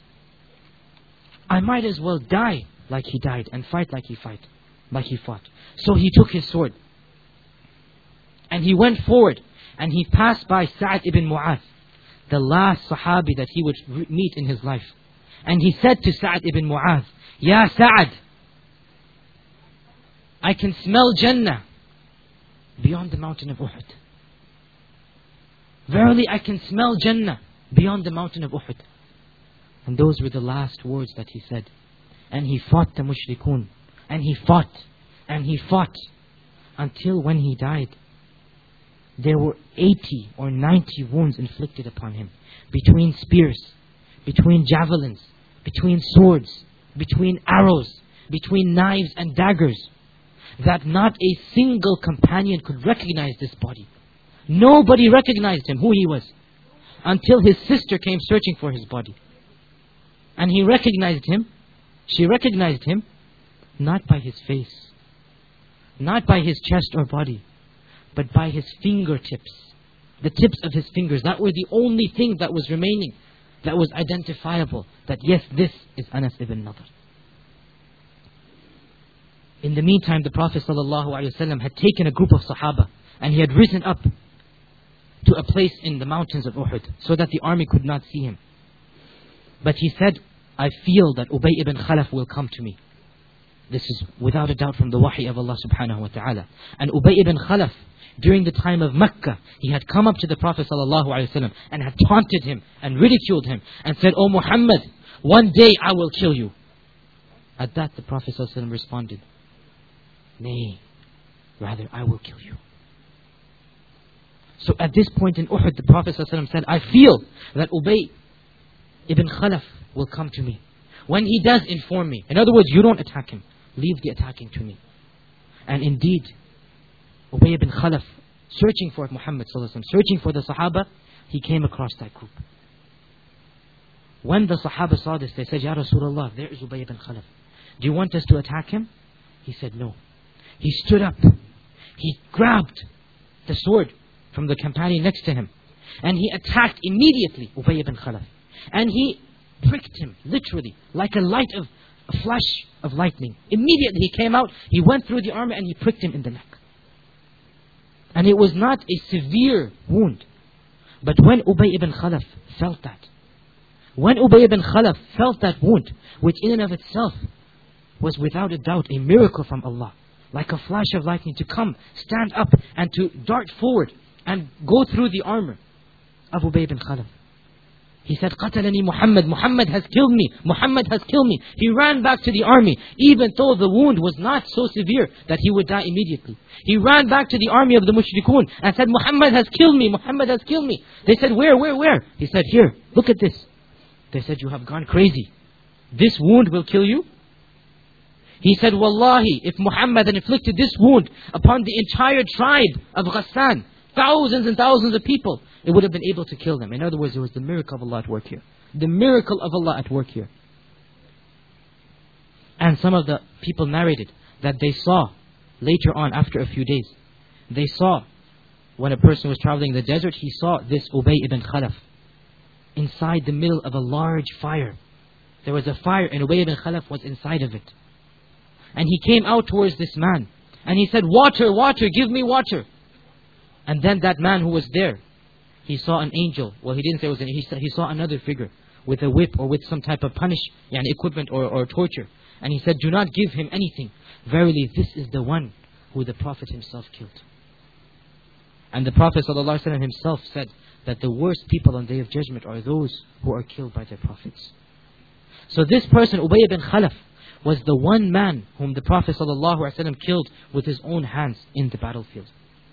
I might as well die like he died and fight like he fought. So he took his sword and he went forward and he passed by Sa'ad ibn Mu'adh, the last Sahabi that he would meet in his life. And he said to Sa'ad ibn Mu'adh, Ya Sa'ad, I can smell Jannah beyond the mountain of Uhud. Verily I can smell Jannah beyond the mountain of Uhud. And those were the last words that he said. And he fought the mushrikun. And he fought. And he fought. Until when he died, there were 80 or 90 wounds inflicted upon him. Between spears, between javelins, between swords, between arrows, between knives and daggers. That not a single companion could recognize this body. Nobody recognized him, who he was. Until his sister came searching for his body. And he recognized him. She recognized him not by his face, not by his chest or body, but by his fingertips. The tips of his fingers. That were the only thing that was remaining, that was identifiable. That yes, this is Anas ibn Nadr. In the meantime, the Prophet ﷺ had taken a group of Sahaba and he had risen up to a place in the mountains of Uhud so that the army could not see him. But he said, I feel that Ubay ibn Khalaf will come to me. This is without a doubt from the wahi of Allah subhanahu wa ta'ala. And Ubay ibn Khalaf, during the time of Mecca, he had come up to the Prophet ﷺ and had taunted him and ridiculed him and said, O Muhammad, one day I will kill you. At that the Prophet ﷺ responded, nay, rather I will kill you. So at this point in Uhud, the Prophet ﷺ said, I feel that Ubay ibn Khalaf will come to me. When he does, inform me. In other words, you don't attack him. Leave the attacking to me. And indeed, Ubay ibn Khalaf, searching for Muhammad ﷺ, searching for the Sahaba, he came across that group. When the Sahaba saw this, they said, Ya Rasulullah, there is Ubay ibn Khalaf. Do you want us to attack him? He said, no. He stood up. He grabbed the sword from the companion next to him. And he attacked immediately Ubay ibn Khalaf. And he pricked him, literally, like a flash of lightning. Immediately he came out, he went through the armor and he pricked him in the neck. And it was not a severe wound. But when Ubay ibn Khalaf felt that, when Ubay ibn Khalaf felt that wound, which in and of itself was without a doubt a miracle from Allah, like a flash of lightning, to come, stand up and to dart forward and go through the armor of Ubay ibn Khalaf. He said, Qatalani Muhammad, Muhammad has killed me, Muhammad has killed me. He ran back to the army, even though the wound was not so severe that he would die immediately. He ran back to the army of the mushrikun and said, Muhammad has killed me, Muhammad has killed me. They said, where? He said, here, look at this. They said, you have gone crazy. This wound will kill you? He said, Wallahi, if Muhammad had inflicted this wound upon the entire tribe of Ghassan, thousands and thousands of people, it would have been able to kill them. In other words, it was the miracle of Allah at work here. The miracle of Allah at work here. And some of the people narrated that they saw later on, after a few days, they saw when a person was traveling in the desert, he saw this Ubay ibn Khalaf inside the middle of a large fire. There was a fire and Ubay ibn Khalaf was inside of it. And he came out towards this man and he said, water, water, give me water. And then that man who was there, he saw an angel. Well, he didn't say it was an angel. He saw another figure with a whip or with some type of equipment or torture. And he said, do not give him anything. Verily, this is the one who the Prophet himself killed. And the Prophet ﷺ himself said that the worst people on the Day of Judgment are those who are killed by their Prophets. So this person, Ubay ibn Khalaf, was the one man whom the Prophet ﷺ killed with his own hands in the battlefield.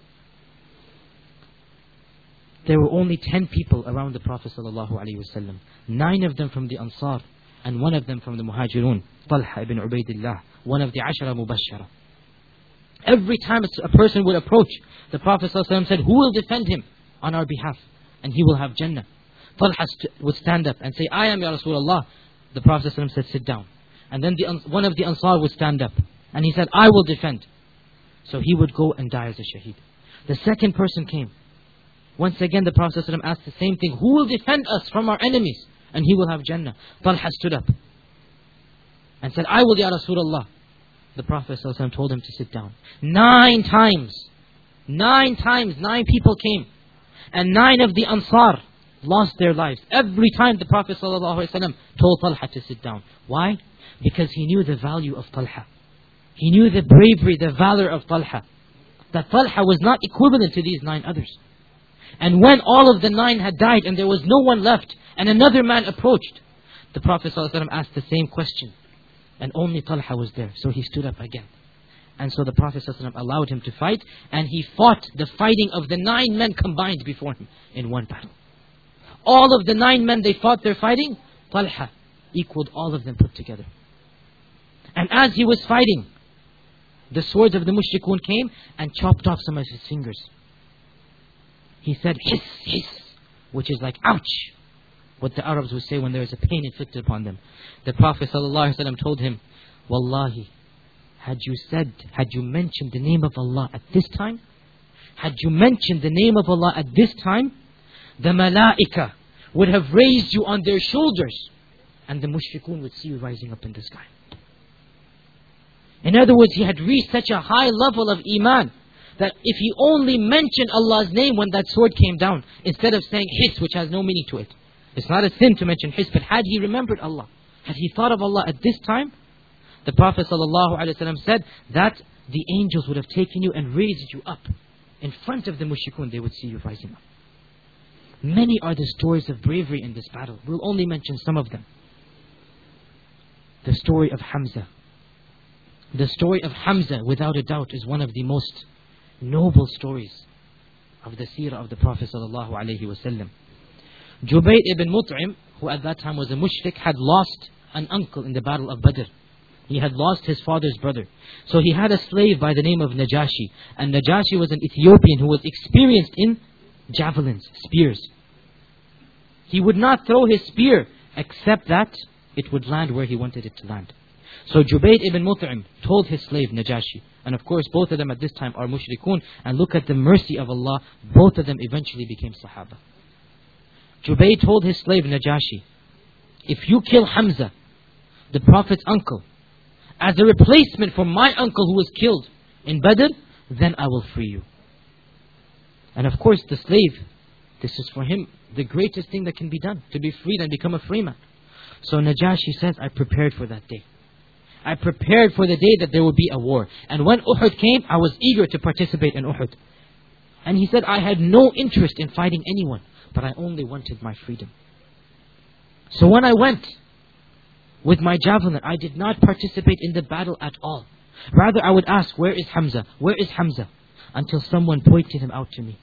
There were only 10 people around the Prophet ﷺ. 9 of them from the Ansar and 1 of them from the Muhajirun, Talha ibn Ubaidillah, one of the Ashara Mubashara. Every time a person would approach, the Prophet ﷺ said, who will defend him on our behalf? And he will have Jannah. Talha would stand up and say, I am Ya Rasulullah. The Prophet ﷺ said, sit down. And then one of the Ansar would stand up and he said, I will defend. So he would go and die as a shaheed. The second person came. Once again the Prophet ﷺ asked the same thing, who will defend us from our enemies? And he will have Jannah. Talha stood up and said, I will Ya Rasulullah. The Prophet ﷺ told him to sit down. 9 times. 9 times, 9 people came. And 9 of the Ansar lost their lives. Every time the Prophet ﷺ told Talha to sit down. Why? Because he knew the value of Talha. He knew the bravery, the valor of Talha. That Talha was not equivalent to these 9 others. And when all of the 9 had died and there was no one left, and another man approached, the Prophet ﷺ asked the same question. And only Talha was there. So he stood up again. And so the Prophet ﷺ allowed him to fight. And he fought the fighting of the 9 men combined before him in one battle. All of the 9 men, they fought their fighting. Talha equaled all of them put together. And as he was fighting, the swords of the mushrikun came and chopped off some of his fingers. He said, hiss, hiss, which is like, ouch. What the Arabs would say when there is a pain inflicted upon them. The Prophet ﷺ told him, Wallahi, had you mentioned the name of Allah at this time, had you mentioned the name of Allah at this time, the malaika would have raised you on their shoulders and the mushrikun would see you rising up in the sky. In other words, he had reached such a high level of iman that if he only mentioned Allah's name when that sword came down, instead of saying hiss, which has no meaning to it. It's not a sin to mention hiss, but had he remembered Allah, had he thought of Allah at this time, the Prophet ﷺ said that the angels would have taken you and raised you up. In front of the mushrikun, they would see you rising up. Many are the stories of bravery in this battle. We'll only mention some of them. The story of Hamza. The story of Hamza, without a doubt, is one of the most noble stories of the seerah of the Prophet ﷺ. Jubayr ibn Mut'im, who at that time was a mushrik, had lost an uncle in the battle of Badr. He had lost his father's brother. So he had a slave by the name of Najashi. And Najashi was an Ethiopian who was experienced in javelins, spears. He would not throw his spear except that it would land where he wanted it to land. So Jubayr ibn Mut'im told his slave Najashi, and of course both of them at this time are mushrikun, and look at the mercy of Allah, both of them eventually became Sahaba. Jubayr told his slave Najashi, if you kill Hamza, the Prophet's uncle, as a replacement for my uncle who was killed in Badr, then I will free you. And of course the slave, this is for him the greatest thing that can be done, to be freed and become a free man. So Najashi says, I prepared for that day. I prepared for the day that there would be a war. And when Uhud came, I was eager to participate in Uhud. And he said, I had no interest in fighting anyone, but I only wanted my freedom. So when I went with my javelin, I did not participate in the battle at all. Rather, I would ask, where is Hamza? Where is Hamza? Until someone pointed him out to me.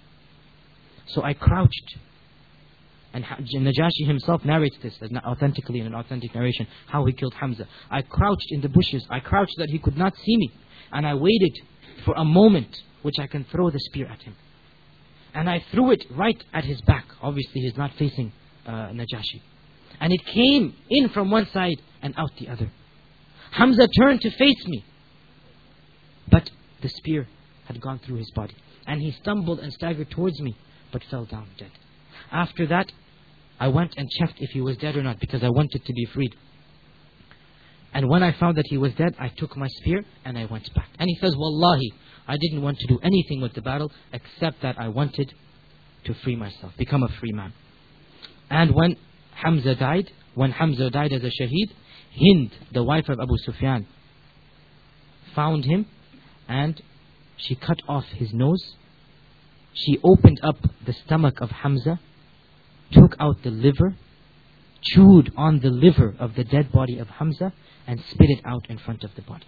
So I crouched. And Najashi himself narrates this authentically in an authentic narration, how he killed Hamza. I crouched in the bushes. I crouched so that he could not see me. And I waited for a moment which I can throw the spear at him. And I threw it right at his back. Obviously he's not facing Najashi. And it came in from one side and out the other. Hamza turned to face me. But the spear had gone through his body. And he stumbled and staggered towards me, but fell down dead. After that, I went and checked if he was dead or not, because I wanted to be freed. And when I found that he was dead, I took my spear and I went back. And he says, Wallahi, I didn't want to do anything with the battle except that I wanted to free myself, become a free man. And when Hamza died as a shaheed, Hind, the wife of Abu Sufyan, found him and she cut off his nose. She opened up the stomach of Hamza, took out the liver, chewed on the liver of the dead body of Hamza and spit it out in front of the body.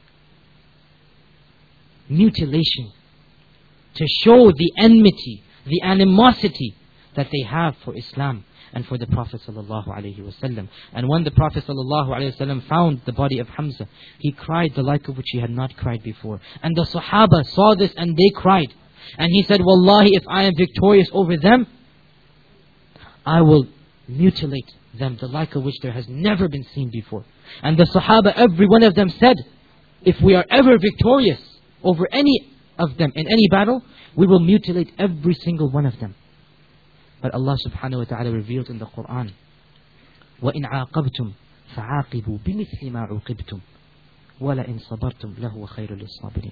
Mutilation. To show the enmity, the animosity that they have for Islam and for the Prophet ﷺ. And when the Prophet ﷺ found the body of Hamza, he cried the like of which he had not cried before. And the Sahaba saw this and they cried. And he said, Wallahi, if I am victorious over them, I will mutilate them, the like of which there has never been seen before. And the Sahaba, every one of them said, if we are ever victorious over any of them in any battle, we will mutilate every single one of them. But Allah subhanahu wa ta'ala revealed in the Quran, وَإِنْ عَاقَبْتُمْ فَعَاقِبُوا بِمِثْلِ مَا عُوقِبْتُمْ وَلَئِنْ صَبَرْتُمْ لَهُوَ خَيْرٌ لِلصَّابِرِينَ.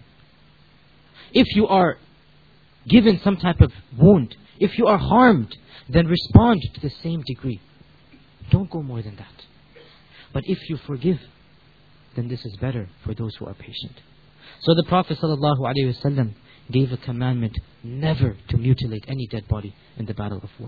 If you are given some type of wound, if you are harmed, then respond to the same degree. Don't go more than that. But if you forgive, then this is better for those who are patient. So the Prophet ﷺ gave a commandment never to mutilate any dead body in the battle of war.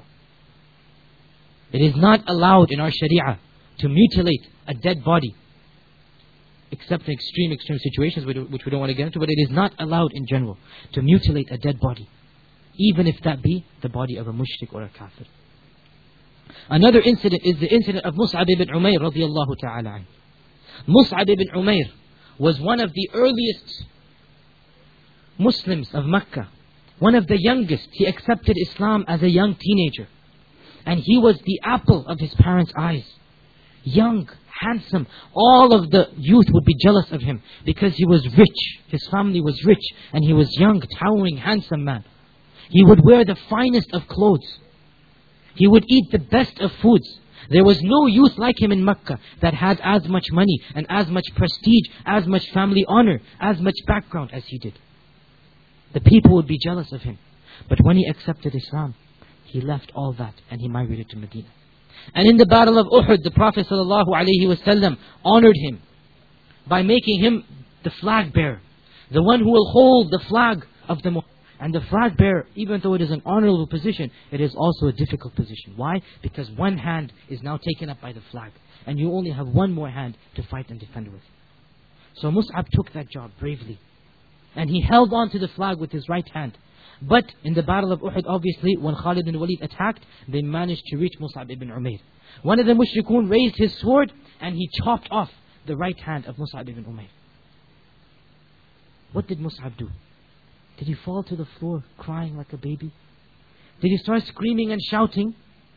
It is not allowed in our Sharia to mutilate a dead body, except in extreme situations which we don't want to get into, but it is not allowed in general to mutilate a dead body, even if that be the body of a mushrik or a kafir. Another incident is the incident of Mus'ab ibn Umayr radiyallahu ta'ala anh. Mus'ab ibn Umayr was one of the earliest Muslims of Mecca, one of the youngest. He accepted Islam as a young teenager, and he was the apple of his parents' eyes. Young, handsome, all of the youth would be jealous of him because he was rich, his family was rich, and he was young, towering, handsome man. He would wear the finest of clothes. He would eat the best of foods. There was no youth like him in Mecca that had as much money and as much prestige, as much family honor, as much background as he did. The people would be jealous of him. But when he accepted Islam, he left all that and he migrated to Medina. And in the battle of Uhud, the Prophet ﷺ honored him by making him the flag bearer, the one who will hold the flag of the Muslims. And the flag bearer, even though it is an honorable position, it is also a difficult position. Why? Because one hand is now taken up by the flag, and you only have one more hand to fight and defend with. So Mus'ab took that job bravely, and he held on to the flag with his right hand. But in the battle of Uhud, obviously, when Khalid ibn Walid attacked, they managed to reach Mus'ab ibn Umayr. One of the mushrikun raised his sword, and he chopped off the right hand of Mus'ab ibn Umayr. What did Mus'ab do? Did he fall to the floor crying like a baby? Did he start screaming and shouting?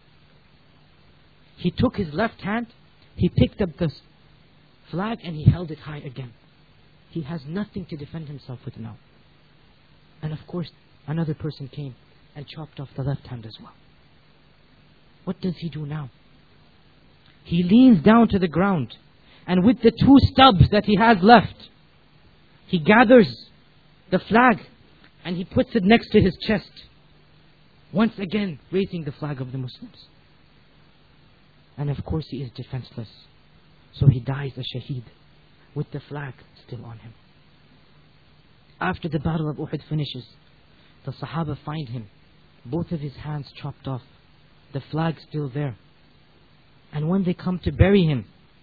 He took his left hand, he picked up the flag and he held it high again. He has nothing to defend himself with now. And of course, another person came and chopped off the left hand as well. What does he do now? He leans down to the ground, and with the two stubs that he has left, he gathers the flag and he puts it next to his chest, once again raising the flag of the Muslims. And of course he is defenseless, so he dies a shaheed with the flag still on him. After the battle of Uhud finishes, the Sahaba find him, both of his hands chopped off, the flag still there. And when they come to bury him,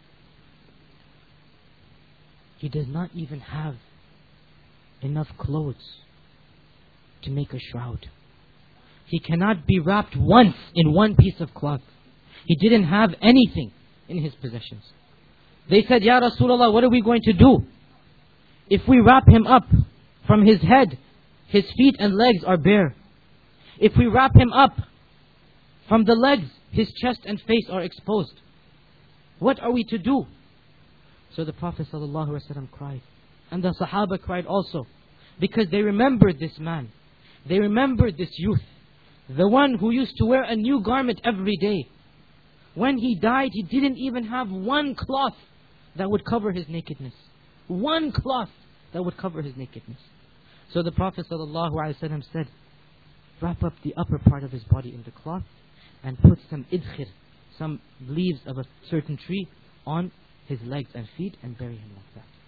he does not even have enough clothes to make a shroud. He cannot be wrapped once in one piece of cloth. He didn't have anything in his possessions. They said, Ya Rasulullah, what are we going to do? If we wrap him up from his head, his feet and legs are bare. If we wrap him up from the legs, his chest and face are exposed. What are we to do? So the Prophet ﷺ cried. And the Sahaba cried also. Because they remembered this man. They remembered this youth. The one who used to wear a new garment every day. When he died, he didn't even have one cloth that would cover his nakedness. One cloth that would cover his nakedness. So the Prophet ﷺ said, wrap up the upper part of his body in the cloth and put some idkhir, some leaves of a certain tree, on his legs and feet and bury him like that.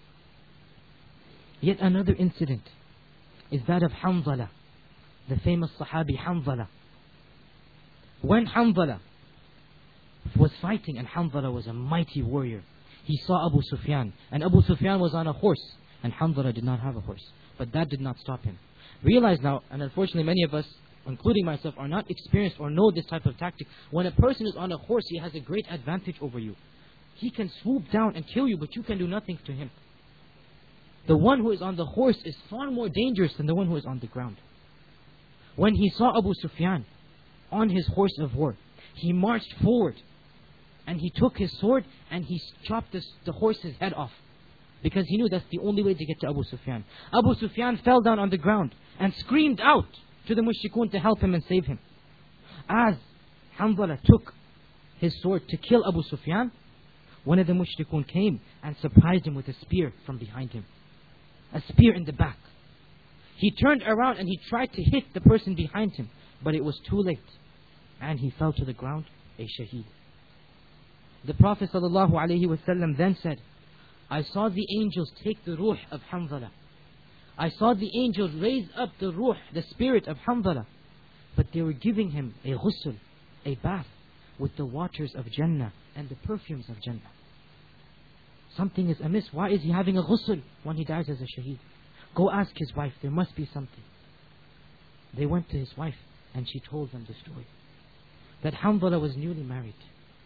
Yet another incident is that of Hanzala, the famous Sahabi Hanzala. When Hanzala was fighting, and Hanzala was a mighty warrior. He saw Abu Sufyan, and Abu Sufyan was on a horse, and Hanzala did not have a horse. But that did not stop him. Realize now, and unfortunately many of us, including myself, are not experienced or know this type of tactic. When a person is on a horse, he has a great advantage over you. He can swoop down and kill you, but you can do nothing to him. The one who is on the horse is far more dangerous than the one who is on the ground. When he saw Abu Sufyan on his horse of war, he marched forward and he took his sword and he chopped the horse's head off, because he knew that's the only way to get to Abu Sufyan. Abu Sufyan fell down on the ground and screamed out to the mushrikun to help him and save him. As Hanzala took his sword to kill Abu Sufyan, one of the mushrikun came and surprised him with a spear from behind him. A spear in the back. He turned around and he tried to hit the person behind him, but it was too late. And he fell to the ground, a shaheed. The Prophet ﷺ then said, I saw the angels take the ruh of Hanzala. I saw the angels raise up the ruh, the spirit of Hanzala. But they were giving him a ghusl, a bath, with the waters of Jannah and the perfumes of Jannah. Something is amiss. Why is he having a ghusl when he dies as a shaheed? Go ask his wife, there must be something. They went to his wife and she told them the story. That Hanzala was newly married.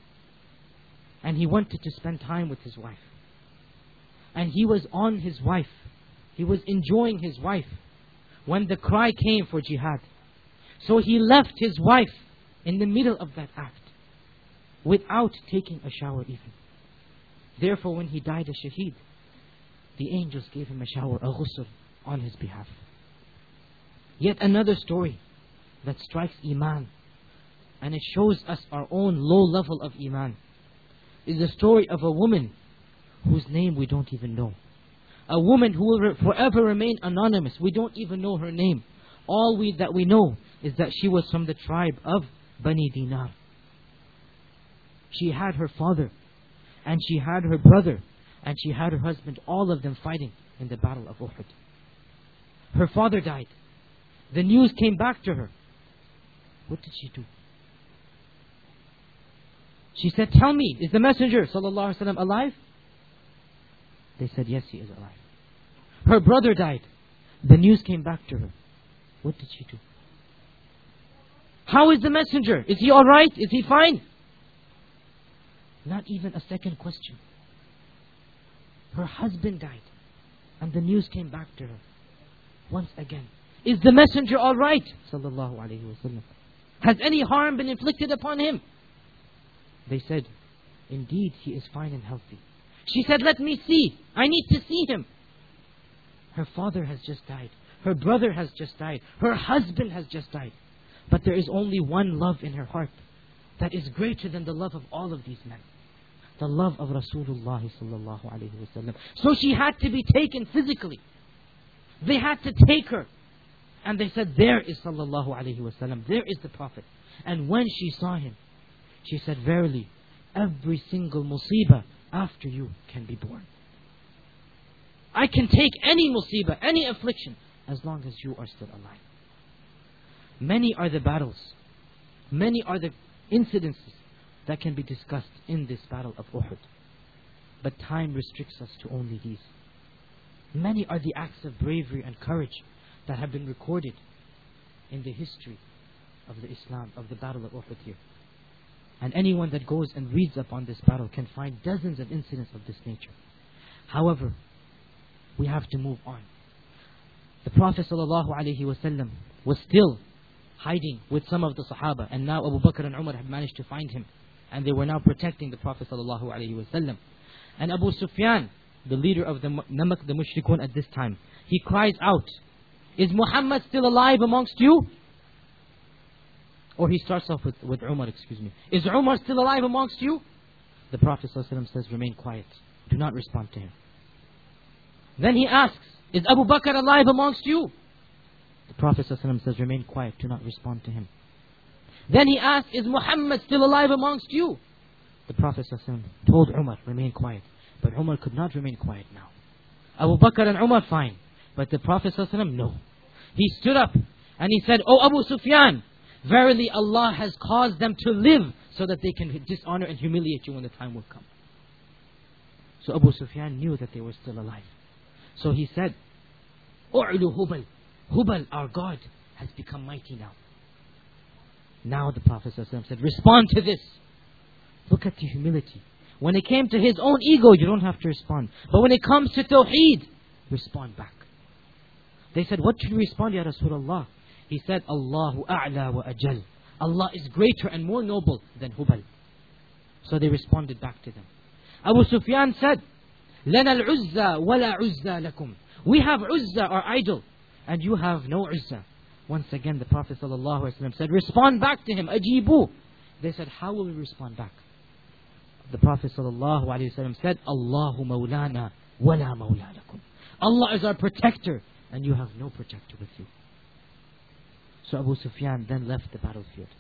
And he wanted to spend time with his wife. And he was on his wife. He was enjoying his wife when the cry came for jihad. So he left his wife in the middle of that act without taking a shower even. Therefore, when he died a shaheed, the angels gave him a shower, a ghusl, on his behalf. Yet another story that strikes Iman, and it shows us our own low level of Iman, is the story of a woman whose name we don't even know. A woman who will forever remain anonymous. We don't even know her name. All that we know is that she was from the tribe of Bani Dinar. She had her father, and she had her brother, and she had her husband, all of them fighting in the battle of Uhud. Her father died. The news came back to her. What did she do? She said, tell me, is the Messenger ﷺ alive? They said, yes, he is alive. Her brother died. The news came back to her. What did she do? How is the Messenger? Is he alright? Is he fine? Not even a second question. Her husband died. And the news came back to her. Once again. Is the Messenger alright? Sallallahu alayhi wa sallam. Has any harm been inflicted upon him? They said, indeed, he is fine and healthy. She said, let me see. I need to see him. Her father has just died. Her brother has just died. Her husband has just died. But there is only one love in her heart that is greater than the love of all of these men. The love of Rasulullah sallallahu alayhi wa sallam. So she had to be taken physically. They had to take her. And they said, there is sallallahu alayhi wa sallam. There is the Prophet. And when she saw him, she said, verily, every single musibah after you can be borne. I can take any musibah, any affliction, as long as you are still alive. Many are the battles, many are the incidences that can be discussed in this battle of Uhud. But time restricts us to only these. Many are the acts of bravery and courage that have been recorded in the history of the Islam, of the battle of Uhud here. And anyone that goes and reads up on this battle can find dozens of incidents of this nature. However, we have to move on. The Prophet ﷺ was still hiding with some of the Sahaba, and now Abu Bakr and Umar had managed to find him, and they were now protecting the Prophet ﷺ. And Abu Sufyan, the leader of the Mushrikun at this time, he cries out, is Muhammad still alive amongst you? Or he starts off with Umar, Is Umar still alive amongst you? The Prophet ﷺ says, remain quiet. Do not respond to him. Then he asks, is Abu Bakr alive amongst you? The Prophet ﷺ says, remain quiet. Do not respond to him. Then he asks, is Muhammad still alive amongst you? The Prophet ﷺ told Umar, remain quiet. But Umar could not remain quiet now. Abu Bakr and Umar, fine. But the Prophet ﷺ, no. He stood up and he said, O Abu Sufyan, verily Allah has caused them to live so that they can dishonor and humiliate you when the time will come. So Abu Sufyan knew that they were still alive. So he said, U'lu Hubal. Hubal, our God, has become mighty now. Now the Prophet ﷺ said, respond to this. Look at the humility. When it came to his own ego, you don't have to respond. But when it comes to Tawheed, respond back. They said, what should we respond, Ya Rasulullah? He said, Allahu a'la wa ajal. Allah is greater and more noble than Hubal. So they responded back to them. Abu Sufyan said, Lana al-Uzza wa la Uzza lakum. We have Uzza, our idol, and you have no Uzza. Once again, the Prophet ﷺ said, respond back to him, ajibu. They said, how will we respond back? The Prophet ﷺ said, Allahu mawlana wa la mawla lakum. Allah is our protector, and you have no protector with you. So Abu Sufyan then left the battlefield.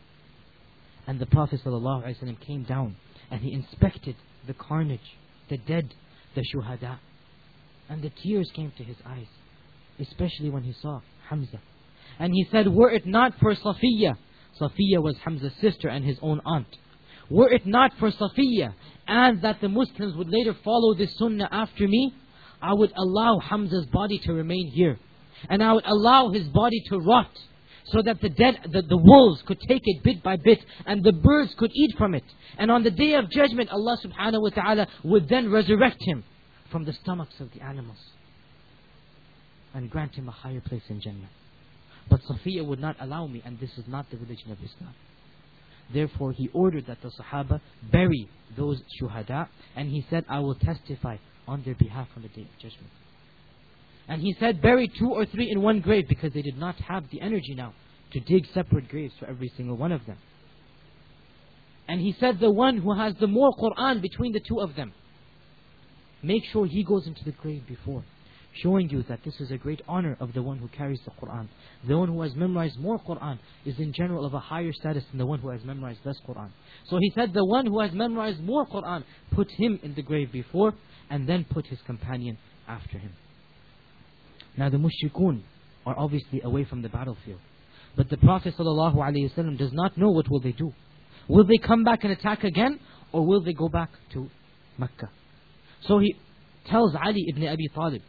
And the Prophet ﷺ came down and he inspected the carnage, the dead, the shuhada. And the tears came to his eyes, especially when he saw Hamza. And he said, were it not for Safiya, Safiya was Hamza's sister and his own aunt. Were it not for Safiya, and that the Muslims would later follow this sunnah after me, I would allow Hamza's body to remain here. And I would allow his body to rot, so that the wolves could take it bit by bit, and the birds could eat from it. And on the Day of Judgment, Allah subhanahu wa ta'ala would then resurrect him from the stomachs of the animals and grant him a higher place in Jannah. But Safiya would not allow me, and this is not the religion of Islam. Therefore, he ordered that the Sahaba bury those shuhada, and he said, I will testify on their behalf on the Day of Judgment. And he said, bury 2 or 3 in one grave, because they did not have the energy now to dig separate graves for every single one of them. And he said, the one who has the more Qur'an between the 2 of them, make sure he goes into the grave before, showing you that this is a great honor of the one who carries the Qur'an. The one who has memorized more Qur'an is in general of a higher status than the one who has memorized less Qur'an. So he said, the one who has memorized more Qur'an, put him in the grave before, and then put his companion after him. Now the mushrikun are obviously away from the battlefield. But the Prophet ﷺ does not know what will they do. Will they come back and attack again? Or will they go back to Mecca? So he tells Ali ibn Abi Talib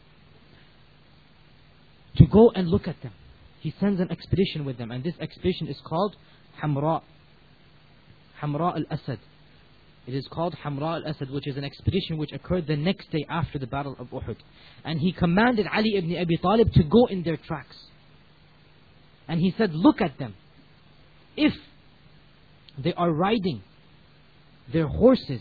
to go and look at them. He sends an expedition with them. And this expedition is called Hamra al-Asad. It is called Hamra al-Asad, which is an expedition which occurred the next day after the battle of Uhud. And he commanded Ali ibn Abi Talib to go in their tracks. And he said, look at them. If they are riding their horses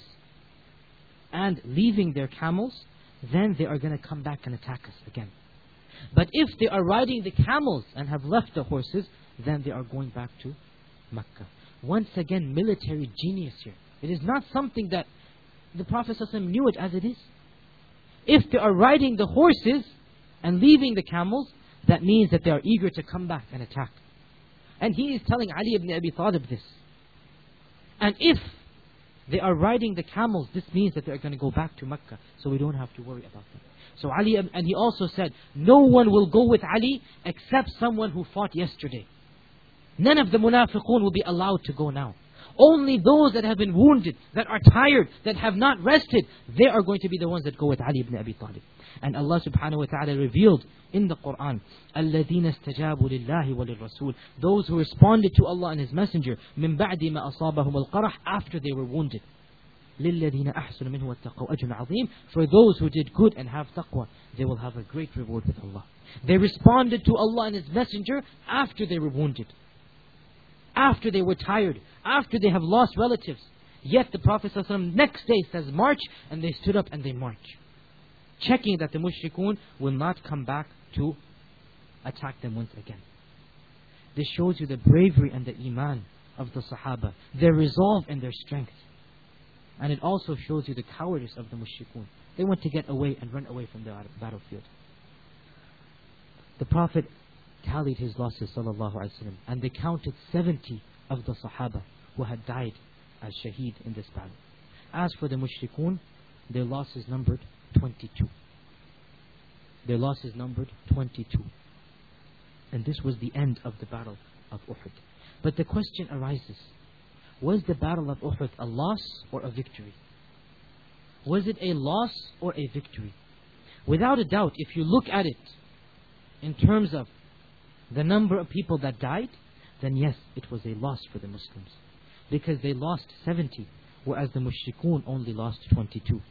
and leaving their camels, then they are going to come back and attack us again. But if they are riding the camels and have left the horses, then they are going back to Mecca. Once again, military genius here. It is not something that the Prophet ﷺ knew it as it is. If they are riding the horses and leaving the camels, that means that they are eager to come back and attack. And he is telling Ali ibn Abi Talib this. And if they are riding the camels, this means that they are going to go back to Mecca, so we don't have to worry about them. So Ali, and he also said, no one will go with Ali except someone who fought yesterday. None of the munafiqun will be allowed to go now. Only those that have been wounded, that are tired, that have not rested, they are going to be the ones that go with Ali ibn Abi Talib. And Allah subhanahu wa ta'ala revealed in the Quran, الَّذِينَ اسْتَجَابُوا لِلَّهِ وَلِلرَّسُولِ, those who responded to Allah and His Messenger, مِنْ بَعْدِ مَا أَصَابَهُمُ الْقَرَحِ, after they were wounded. لِلَّذِينَ أَحْسُنُوا مِنْهُ وَاتَّقَوْا أَجْرٌ عَظِيمٌ, for those who did good and have taqwa, they will have a great reward with Allah. They responded to Allah and His Messenger after they were wounded, after they were tired, after they have lost relatives. Yet the Prophet ﷺ next day says march, and they stood up and they marched, checking that the mushrikun will not come back to attack them once again. This shows you the bravery and the iman of the Sahaba, their resolve and their strength. And it also shows you the cowardice of the mushrikun. They want to get away and run away from the battlefield. The Prophet tallied his losses sallallahu alaihi wasallam, and they counted 70 of the Sahaba who had died as shaheed in this battle. As for the mushrikun, their losses numbered 22. Their losses numbered 22. And this was the end of the battle of Uhud. But the question arises, Was the battle of Uhud a loss or a victory? Was it a loss or a victory? Without a doubt, if you look at it in terms of the number of people that died, then yes, it was a loss for the Muslims. Because they lost 70, whereas the mushrikun only lost 22.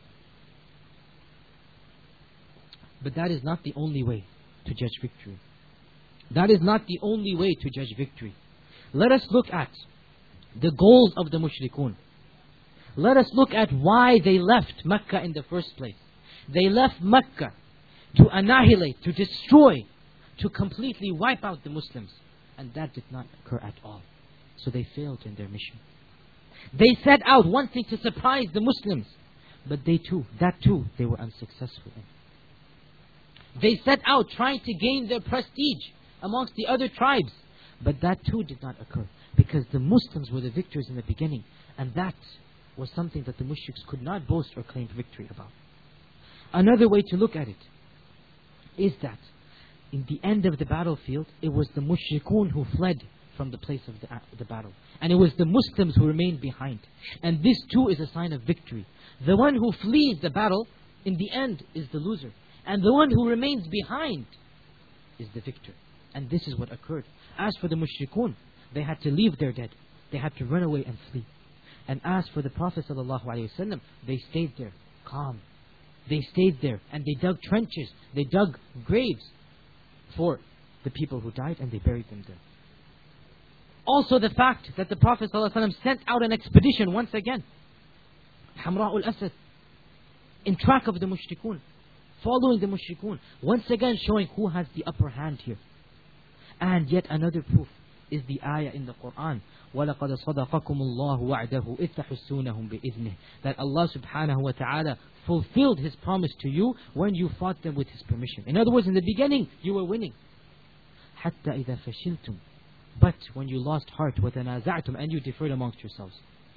But that is not the only way to judge victory. That is not the only way to judge victory. Let us look at the goals of the mushrikun. Let us look at why they left Mecca in the first place. They left Mecca to annihilate, to destroy, to completely wipe out the Muslims. And that did not occur at all. So they failed in their mission. They set out wanting to surprise the Muslims. But they were unsuccessful in. They set out trying to gain their prestige amongst the other tribes. But that too did not occur. Because the Muslims were the victors in the beginning. And that was something that the mushriks could not boast or claim victory about. Another way to look at it is that in the end of the battlefield, it was the mushrikun who fled from the place of the battle. And it was the Muslims who remained behind. And this too is a sign of victory. The one who flees the battle, in the end, is the loser. And the one who remains behind is the victor. And this is what occurred. As for the mushrikun, they had to leave their dead. They had to run away and flee. And as for the Prophet ﷺ, they stayed there, calm. They stayed there and they dug trenches. They dug graves for the people who died and they buried them there. Also the fact that the Prophet ﷺ sent out an expedition once again, Hamra'ul Asad, in track of the mushrikun, following the mushrikun, once again showing who has the upper hand here. And yet another proof is the ayah in the Quran, وَلَقَدْ صَدَقَكُمُ اللَّهُ وَعْدَهُ إِذْ تَحُسُّونَهُمْ بِإِذْنِهِ, that Allah subhanahu wa ta'ala fulfilled His promise to you when you fought them with His permission. In other words, in the beginning, you were winning. حَتَّى إِذَا فَشِلْتُمْ, but when you lost heart, وَتَنَازَعْتُمْ, and you differed amongst yourselves.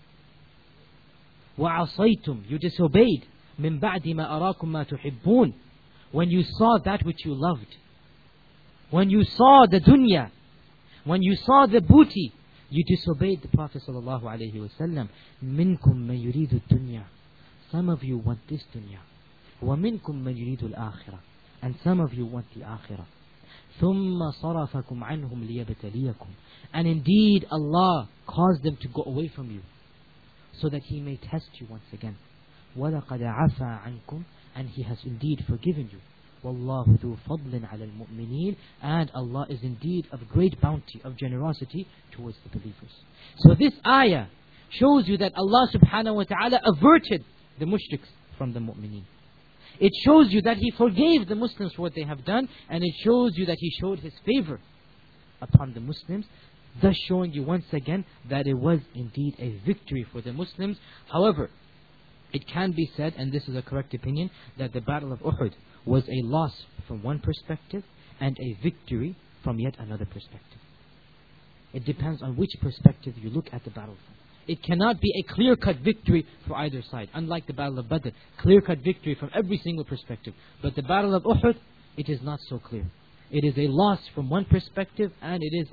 وَعَصَيْتُمْ, you disobeyed. مِنْ بَعْدِ مَا أَرَاكُمْ مَا تُحِبُّونَ, when you saw that which you loved. When you saw the dunya, when you saw the booty, you disobeyed the Prophet sallallahu alaihi wasallam. مِنْكُمْ مَنْ يُرِيدُ الدُّنْيَا, some of you want this dunya. وَمِنْكُمْ مَنْ يُرِيدُ الْآخِرَةِ, and some of you want the akhirah. ثُمَّ صَرَفَكُمْ عَنْهُمْ لِيَبْتَلِيَكُمْ, and indeed Allah caused them to go away from you so that He may test you once again. وَلَقَدْ عَفَى عَنْكُمْ, and He has indeed forgiven you. وَاللَّهُ ذُو فَضْلٍ عَلَى الْمُؤْمِنِينَ, and Allah is indeed of great bounty, of generosity towards the believers. So this ayah shows you that Allah subhanahu wa ta'ala averted the mushriks from the mu'mineen. It shows you that He forgave the Muslims for what they have done, and it shows you that He showed His favor upon the Muslims, thus showing you once again that it was indeed a victory for the Muslims. However, it can be said, and this is a correct opinion, that the Battle of Uhud was a loss from one perspective and a victory from yet another perspective. It depends on which perspective you look at the battle from. It cannot be a clear-cut victory for either side. Unlike the Battle of Badr, clear-cut victory from every single perspective. But the Battle of Uhud, it is not so clear. It is a loss from one perspective and it is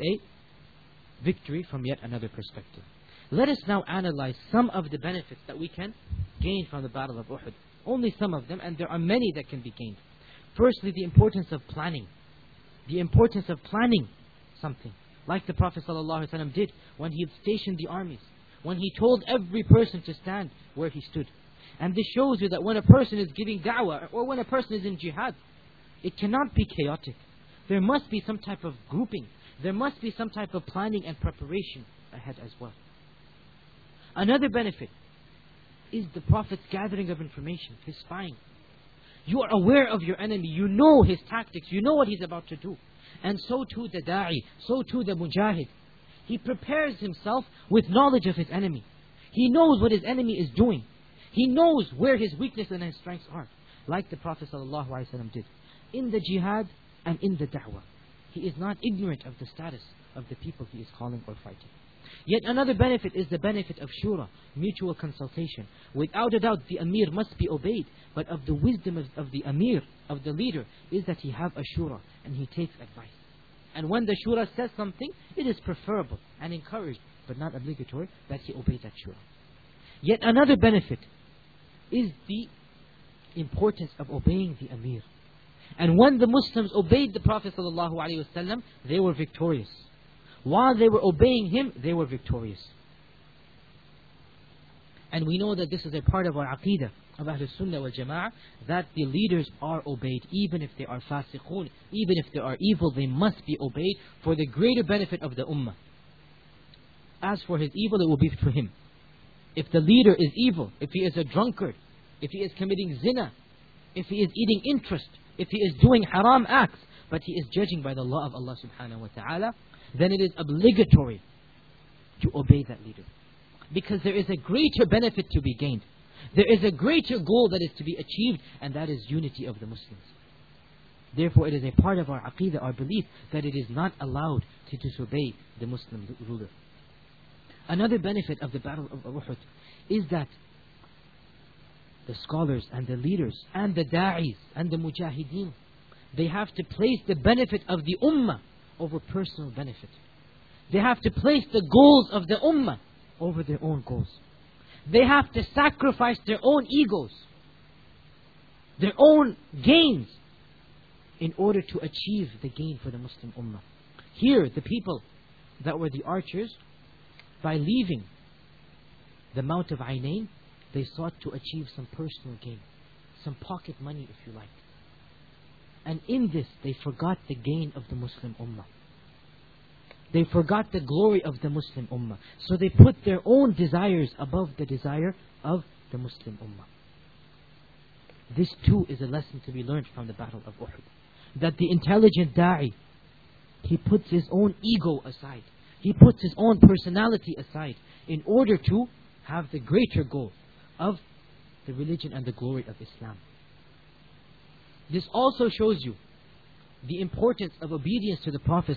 a victory from yet another perspective. Let us now analyze some of the benefits that we can gain from the Battle of Uhud. Only some of them, and there are many that can be gained. Firstly, the importance of planning. The importance of planning something. Like the Prophet ﷺ did when he stationed the armies. When he told every person to stand where he stood. And this shows you that when a person is giving da'wah, or when a person is in jihad, it cannot be chaotic. There must be some type of grouping. There must be some type of planning and preparation ahead as well. Another benefit is the Prophet's gathering of information, his spying. You are aware of your enemy, you know his tactics, you know what he's about to do. And so too the da'i, so too the mujahid. He prepares himself with knowledge of his enemy. He knows what his enemy is doing. He knows where his weakness and his strengths are. Like the Prophet ﷺ did. In the jihad and in the da'wah. He is not ignorant of the status of the people he is calling or fighting. Yet another benefit is the benefit of shura, mutual consultation. Without a doubt, the amir must be obeyed. But of the wisdom of the amir, of the leader, is that he have a shura and he takes advice. And when the shura says something, it is preferable and encouraged, but not obligatory, that he obey that shura. Yet another benefit is the importance of obeying the Amir. And when the Muslims obeyed the Prophet ﷺ, they were victorious. While they were obeying him, they were victorious. And we know that this is a part of our aqidah of Ahlul Sunnah wal Jama'ah, that the leaders are obeyed, even if they are fasiqun, even if they are evil, they must be obeyed for the greater benefit of the ummah. As for his evil, it will be for him. If the leader is evil, if he is a drunkard, if he is committing zina, if he is eating interest, if he is doing haram acts, but he is judging by the law of Allah subhanahu wa ta'ala, then it is obligatory to obey that leader. Because there is a greater benefit to be gained. There is a greater goal that is to be achieved, and that is unity of the Muslims. Therefore, it is a part of our aqidah, our belief, that it is not allowed to disobey the Muslim ruler. Another benefit of the Battle of Uhud is that the scholars and the leaders and the da'is and the mujahideen, they have to place the benefit of the ummah over personal benefit. They have to place the goals of the ummah over their own goals. They have to sacrifice their own egos, their own gains, in order to achieve the gain for the Muslim ummah. Here, the people that were the archers, by leaving the Mount of Ainain, they sought to achieve some personal gain, some pocket money if you like. And in this, they forgot the gain of the Muslim ummah. They forgot the glory of the Muslim ummah. So they put their own desires above the desire of the Muslim ummah. This too is a lesson to be learned from the Battle of Uhud. That the intelligent da'i, he puts his own ego aside. He puts his own personality aside in order to have the greater goal of the religion and the glory of Islam. This also shows you the importance of obedience to the Prophet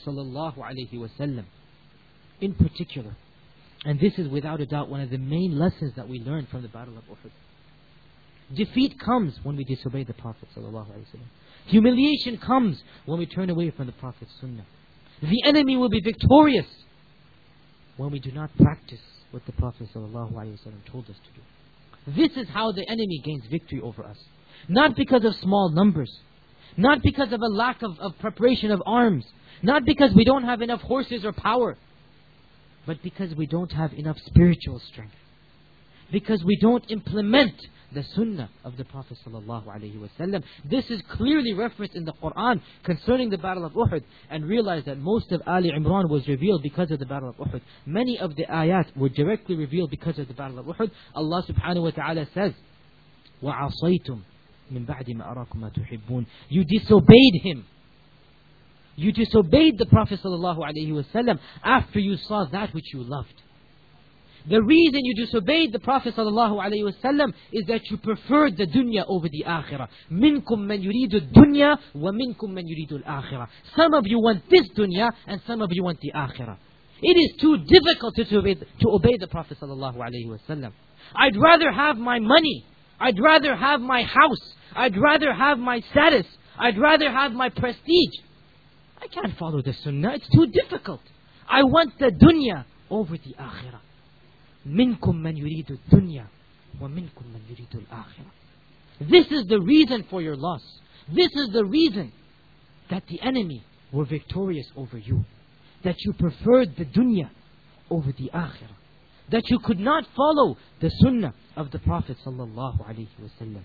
ﷺ in particular. And this is without a doubt one of the main lessons that we learn from the Battle of Uhud. Defeat comes when we disobey the Prophet ﷺ. Humiliation comes when we turn away from the Prophet's sunnah. The enemy will be victorious when we do not practice what the Prophet ﷺ told us to do. This is how the enemy gains victory over us. Not because of small numbers. Not because of a lack of preparation of arms. Not because we don't have enough horses or power. But because we don't have enough spiritual strength. Because we don't implement the sunnah of the Prophet ﷺ. This is clearly referenced in the Quran concerning the Battle of Uhud. And realize that most of Ali Imran was revealed because of the Battle of Uhud. Many of the ayat were directly revealed because of the Battle of Uhud. Allah subhanahu wa ta'ala says, وَعَصَيْتُمْ مِنْ بَعْدِ مَا أَرَاكُمْ مَا تُحِبُّونَ. You disobeyed him. You disobeyed the Prophet ﷺ after you saw that which you loved. The reason you disobeyed the Prophet ﷺ is that you preferred the dunya over the akhirah. مِنْكُمْ مَنْ يُرِيدُ الدُّنْيَا وَمِنْكُمْ مَنْ يُرِيدُ الْآخِرَةِ. Some of you want this dunya and some of you want the akhirah. It is too difficult to obey the Prophet ﷺ. I'd rather have my money. I'd rather have my house. I'd rather have my status. I'd rather have my prestige. I can't follow the sunnah. It's too difficult. I want the dunya over the akhirah. مِنْكُمْ مَنْ يُرِيدُ الدُّنْيَا وَمِنْكُمْ مَنْ يُرِيدُ الْآخِرَةِ. This is the reason for your loss. This is the reason that the enemy were victorious over you. That you preferred the dunya over the akhirah. That you could not follow the sunnah of the Prophet ﷺ.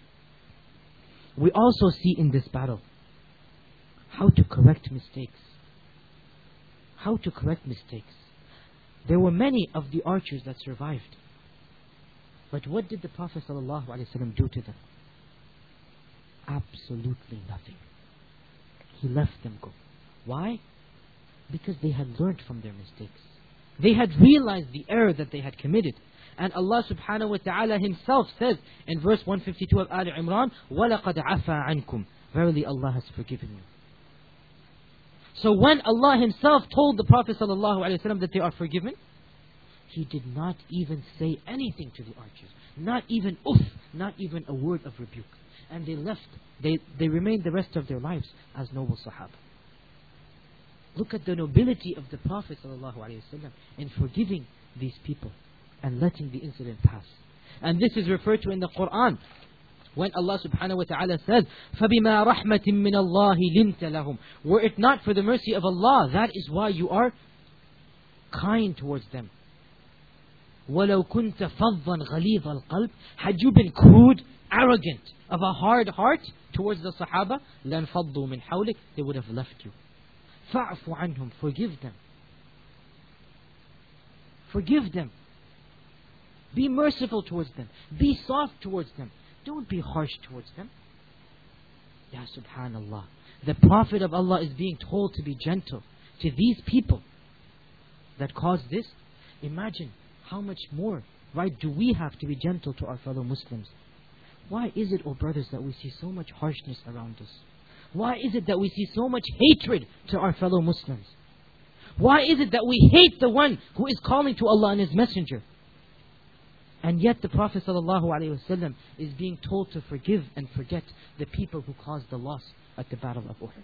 We also see in this battle how to correct mistakes. How to correct mistakes. There were many of the archers that survived. But what did the Prophet ﷺ do to them? Absolutely nothing. He left them go. Why? Because they had learned from their mistakes. They had realized the error that they had committed. And Allah subhanahu wa ta'ala himself says in verse 152 of Ali Imran, وَلَقَدْ عَفَى عَنْكُمْ. Verily Allah has forgiven you. So when Allah himself told the Prophet ﷺ that they are forgiven, he did not even say anything to the archers. Not even not even a word of rebuke. And they left. They remained the rest of their lives as noble Sahaba. Look at the nobility of the Prophet ﷺ in forgiving these people and letting the incident pass. And this is referred to in the Quran when Allah subhanahu wa ta'ala says, فَبِمَا رَحْمَةٍ مِّنَ اللَّهِ لِنْتَ لَهُمْ. Were it not for the mercy of Allah, that is why you are kind towards them. وَلَوْ كُنْتَ فَضًّا غَلِيظَ الْقَلْبِ. Had you been crude, arrogant, of a hard heart towards the Sahaba, لَنْفَضُّوا مِنْ حَوْلِكَ. They would have left you. فَاعْفُ عَنْهُمْ. Forgive them. Forgive them. Be merciful towards them. Be soft towards them. Don't be harsh towards them. Ya subhanallah. The Prophet of Allah is being told to be gentle to these people that caused this. Imagine how much more right do we have to be gentle to our fellow Muslims. Why is it, oh brothers, that we see so much harshness around us? Why is it that we see so much hatred to our fellow Muslims? Why is it that we hate the one who is calling to Allah and His Messenger? And yet the Prophet ﷺ is being told to forgive and forget the people who caused the loss at the Battle of Uhud.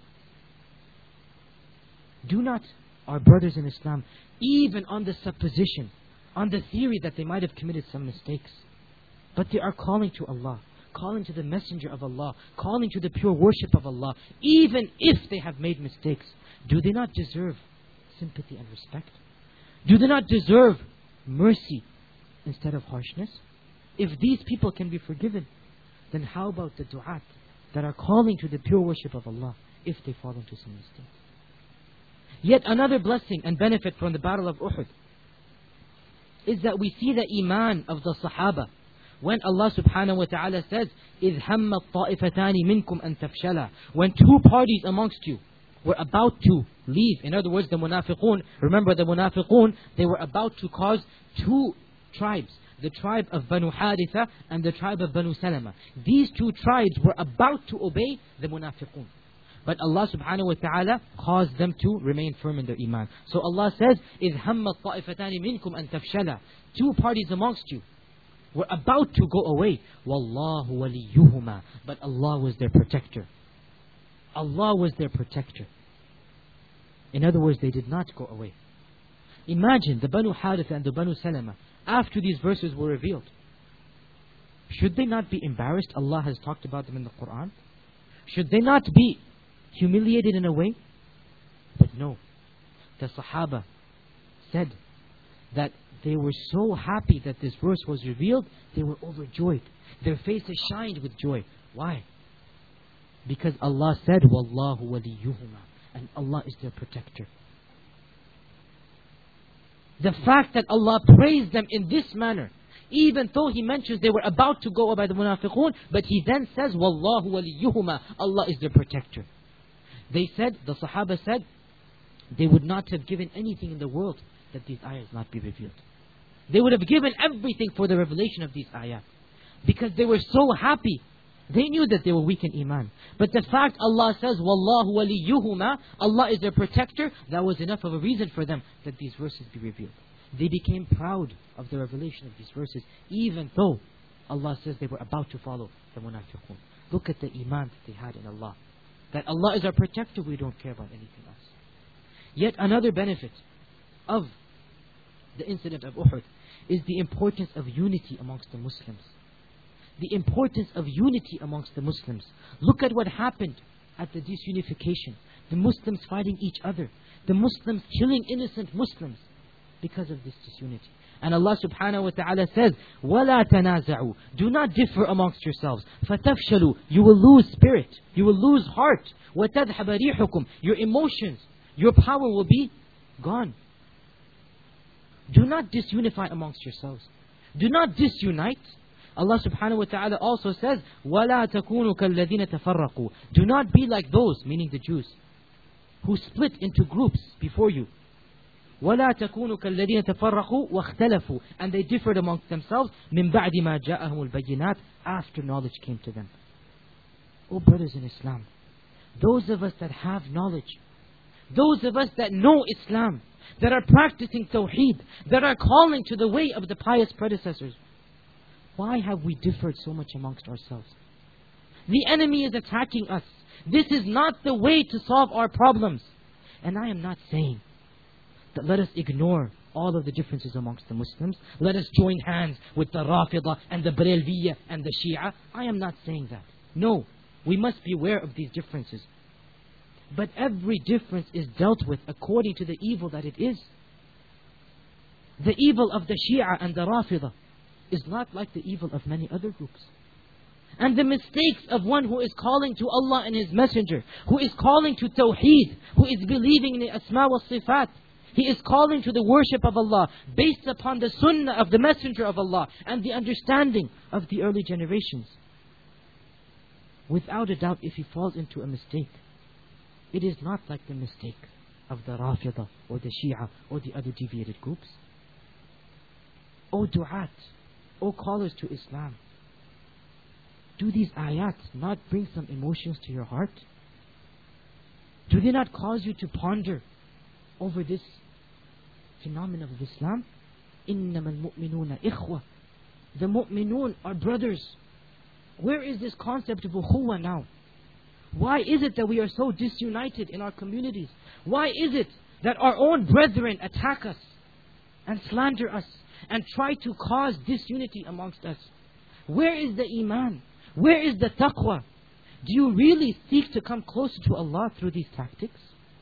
Do not, our brothers in Islam, even on the supposition, on the theory that they might have committed some mistakes, but they are calling to Allah, calling to the Messenger of Allah, calling to the pure worship of Allah, even if they have made mistakes, do they not deserve sympathy and respect? Do they not deserve mercy instead of harshness? If these people can be forgiven, then how about the du'at that are calling to the pure worship of Allah if they fall into some mistakes? Yet another blessing and benefit from the Battle of Uhud is that we see the iman of the Sahaba. When Allah subhanahu wa ta'ala says, إِذْ هَمَّ الطَّائِفَتَانِ مِنْكُمْ أَن تَفْشَلَا. When two parties amongst you were about to leave, in other words, the munafiqun, remember the munafiqun, they were about to cause two tribes, the tribe of Banu Haritha and the tribe of Banu Salama. These two tribes were about to obey the munafiqun. But Allah subhanahu wa ta'ala caused them to remain firm in their iman. So Allah says, إِذْ هَمَّ الطَّائِفَتَانِ مِنْكُمْ أَن تَفْشَلَا. Two parties amongst you were about to go away. وَاللَّهُ وَلِيُّهُمَا. But Allah was their protector. Allah was their protector. In other words, they did not go away. Imagine the Banu Haritha and the Banu Salama, after these verses were revealed, should they not be embarrassed? Allah has talked about them in the Quran. Should they not be humiliated in a way? But no. The Sahaba said that they were so happy that this verse was revealed, they were overjoyed. Their faces shined with joy. Why? Because Allah said, وَاللَّهُ وَلِيُّهُمَا. And Allah is their protector. The fact that Allah praised them in this manner, even though He mentions they were about to go by the munafiqun, but He then says, وَاللَّهُ وَلِيُّهُمَا. Allah is their protector. They said, the Sahaba said, they would not have given anything in the world that these ayahs not be revealed. They would have given everything for the revelation of these ayahs. Because they were so happy. They knew that they were weak in iman. But the fact Allah says, وَاللَّهُ وَلِيُّهُمَا, Allah is their protector, that was enough of a reason for them that these verses be revealed. They became proud of the revelation of these verses, even though Allah says they were about to follow the munafiqun. Look at the iman that they had in Allah. That Allah is our protector, we don't care about anything else. Yet another benefit of the incident of Uhud is the importance of unity amongst the Muslims. The importance of unity amongst the Muslims. Look at what happened at the disunification. The Muslims fighting each other. The Muslims killing innocent Muslims because of this disunity. And Allah subhanahu wa ta'ala says, وَلَا تَنَازَعُوا. Do not differ amongst yourselves. فَتَفْشَلُوا. You will lose spirit. You will lose heart. وَتَذْهَبَ رِيحُكُمْ. Your emotions, your power will be gone. Do not disunify amongst yourselves. Do not disunite. Allah subhanahu wa ta'ala also says, وَلَا تَكُونُوا كَالَّذِينَ تَفَرَّقُوا. Do not be like those, meaning the Jews, who split into groups before you. وَلَا تَكُونُوا كَالَّذِينَ تَفَرَّقُوا وَاخْتَلَفُوا. And they differed amongst themselves, مِنْ بَعْدِ مَا جَاءَهُمُ الْبَيِّنَاتِ. After knowledge came to them. Oh brothers in Islam, those of us that have knowledge, those of us that know Islam, that are practicing Tawheed, that are calling to the way of the pious predecessors, why have we differed so much amongst ourselves? The enemy is attacking us. This is not the way to solve our problems. And I am not saying that let us ignore all of the differences amongst the Muslims. Let us join hands with the Rafida and the Barelviya and the Shia. I am not saying that. No, we must be aware of these differences. But every difference is dealt with according to the evil that it is. The evil of the Shia and the Rafida is not like the evil of many other groups. And the mistakes of one who is calling to Allah and His Messenger, who is calling to Tawheed, who is believing in the Asma wa Sifat, he is calling to the worship of Allah based upon the Sunnah of the Messenger of Allah and the understanding of the early generations. Without a doubt, if he falls into a mistake, it is not like the mistake of the Rafida or the Shia or the other deviated groups. O du'at, O callers to Islam, do these ayat not bring some emotions to your heart? Do they not cause you to ponder over this phenomenon of Islam? إِنَّمَا الْمُؤْمِنُونَ إِخْوَةً. The mu'minun are brothers. Where is this concept of ukhuwah now? Why is it that we are so disunited in our communities? Why is it that our own brethren attack us and slander us and try to cause disunity amongst us? Where is the iman? Where is the taqwa? Do you really seek to come closer to Allah through these tactics?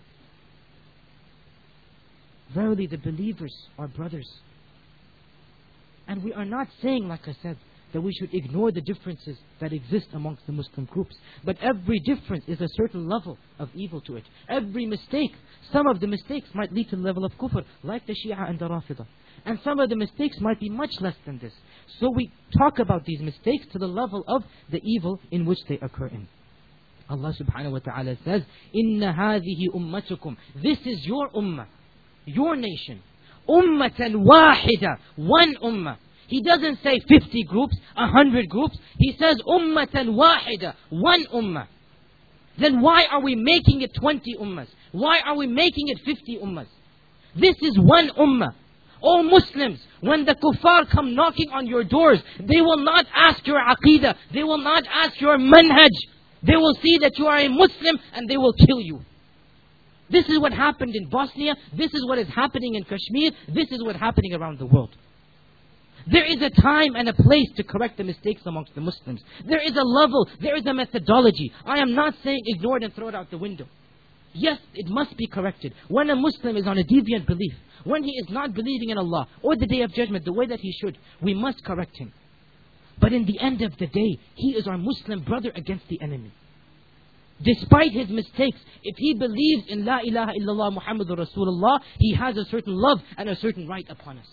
Verily, the believers are brothers. And we are not saying, like I said, that we should ignore the differences that exist amongst the Muslim groups. But every difference is a certain level of evil to it. Every mistake, some of the mistakes might lead to the level of kufr, like the Shia and the Rafida. And some of the mistakes might be much less than this. So we talk about these mistakes to the level of the evil in which they occur in. Allah subhanahu wa ta'ala says, Inna hadhihi ummatukum. This is your ummah, your nation. Ummatan wahida, one ummah. He doesn't say 50 groups, 100 groups. He says ummatan wahida, one ummah. Then why are we making it 20 ummahs? Why are we making it 50 ummahs? This is one ummah. O Muslims, when the kuffar come knocking on your doors, they will not ask your aqidah. They will not ask your manhaj. They will see that you are a Muslim and they will kill you. This is what happened in Bosnia. This is what is happening in Kashmir. This is what is happening around the world. There is a time and a place to correct the mistakes amongst the Muslims. There is a level, there is a methodology. I am not saying ignore it and throw it out the window. Yes, it must be corrected. When a Muslim is on a deviant belief, when he is not believing in Allah or the Day of Judgment the way that he should, we must correct him. But in the end of the day, he is our Muslim brother against the enemy. Despite his mistakes, if he believes in La ilaha illallah Muhammadur Rasulullah, he has a certain love and a certain right upon us.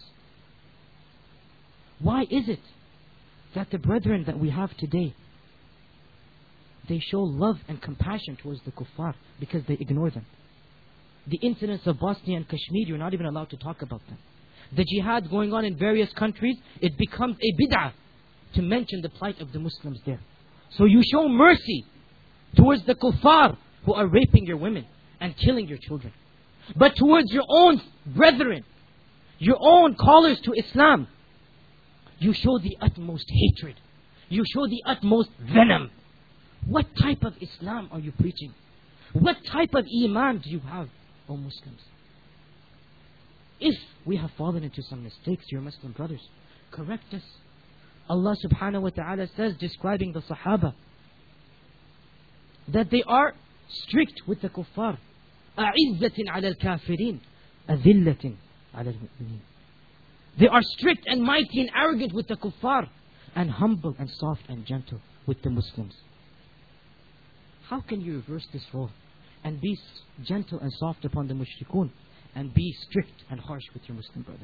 Why is it that the brethren that we have today, they show love and compassion towards the kuffar because they ignore them? The incidents of Bosnia and Kashmir, you're not even allowed to talk about them. The jihad going on in various countries, it becomes a bid'ah to mention the plight of the Muslims there. So you show mercy towards the kuffar who are raping your women and killing your children. But towards your own brethren, your own callers to Islam, you show the utmost hatred. You show the utmost venom. What type of Islam are you preaching? What type of iman do you have, O Muslims? If we have fallen into some mistakes, your Muslim brothers, correct us. Allah subhanahu wa ta'ala says, describing the Sahaba, that they are strict with the kuffar. أَعِزَّةٍ عَلَى الْكَافِرِينَ أَذِلَّةٍ عَلَى الْمُؤْمِنِينَ. They are strict and mighty and arrogant with the kuffar, and humble and soft and gentle with the Muslims. How can you reverse this role and be gentle and soft upon the mushrikun and be strict and harsh with your Muslim brother?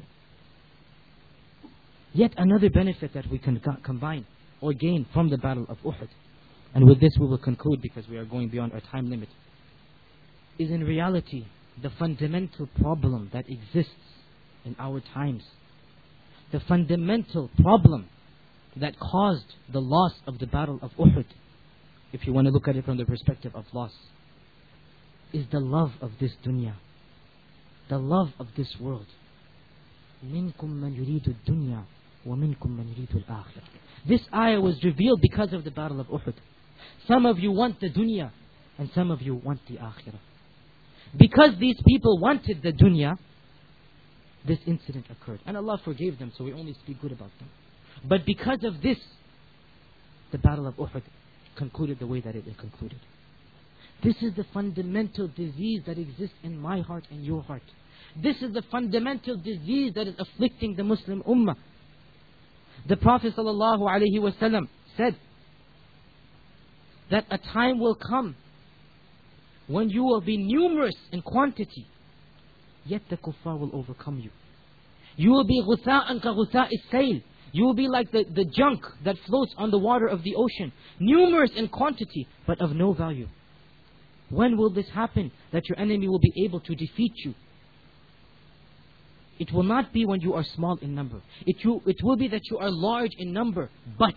Yet another benefit that we can combine or gain from the battle of Uhud, and with this we will conclude because we are going beyond our time limit, is in reality the fundamental problem that exists in our times. The fundamental problem that caused the loss of the battle of Uhud, if you want to look at it from the perspective of loss, is the love of this dunya, the love of this world. مِنْكُمْ مَنْ يُرِيدُ الدُّنْيَا وَمِنْكُمْ مَنْ يُرِيدُ الْآخِرَةِ. This ayah was revealed because of the battle of Uhud. Some of you want the dunya and some of you want the akhirah. Because these people wanted the dunya, this incident occurred. And Allah forgave them, so we only speak good about them. But because of this, the Battle of Uhud concluded the way that it concluded. This is the fundamental disease that exists in my heart and your heart. This is the fundamental disease that is afflicting the Muslim Ummah. The Prophet ﷺ said that a time will come when you will be numerous in quantity, yet the kuffar will overcome you. You will be غُثَاءً كَغُثَاءِ السَّيْلِ. You will be like the junk that floats on the water of the ocean. Numerous in quantity, but of no value. When will this happen? That your enemy will be able to defeat you. It will not be when you are small in number. It will be that you are large in number. But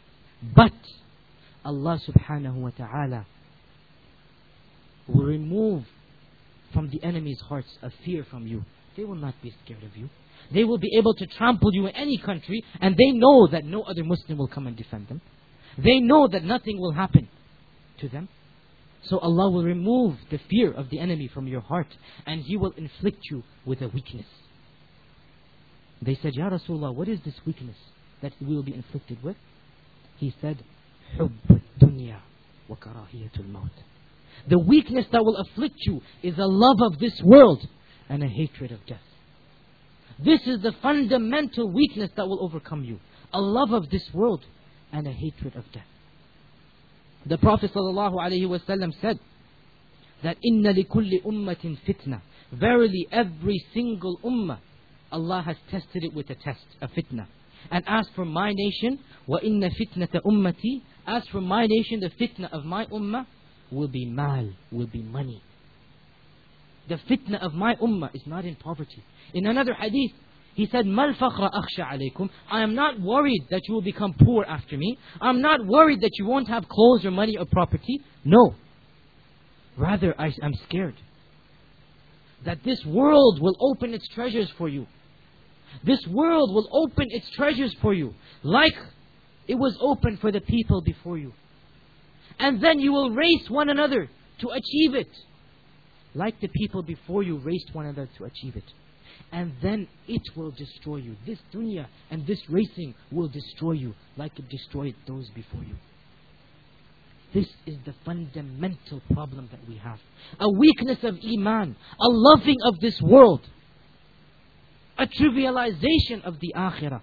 Allah subhanahu wa ta'ala will remove from the enemy's hearts a fear from you. They will not be scared of you. They will be able to trample you in any country, and they know that no other Muslim will come and defend them. They know that nothing will happen to them. So Allah will remove the fear of the enemy from your heart, and He will inflict you with a weakness. They said, Ya Rasulullah, what is this weakness that we will be inflicted with? He said, حُبُّ الدُّنْيَا وَكَرَاهِيَةُ الْمَوْتِ. The weakness that will afflict you is a love of this world and a hatred of death. This is the fundamental weakness that will overcome you. A love of this world and a hatred of death. The Prophet ﷺ said that إِنَّ لِكُلِّ أُمَّةٍ فِتْنَةٍ. Verily every single ummah, Allah has tested it with a test, a fitna. And as for my nation, وَإِنَّ فِتْنَةَ أُمَّتِي. As for my nation, the fitna of my ummah will be mal, will be money. The fitna of my ummah is not in poverty. In another hadith, he said, مَا الْفَقْرَ أَخْشَى عَلَيْكُمْ. I am not worried that you will become poor after me. I'm not worried that you won't have clothes or money or property. No. Rather, I am scared that this world will open its treasures for you. This world will open its treasures for you, like it was open for the people before you. And then you will race one another to achieve it, like the people before you raced one another to achieve it. And then it will destroy you. This dunya and this racing will destroy you, like it destroyed those before you. This is the fundamental problem that we have. A weakness of iman, a loving of this world, a trivialization of the akhirah.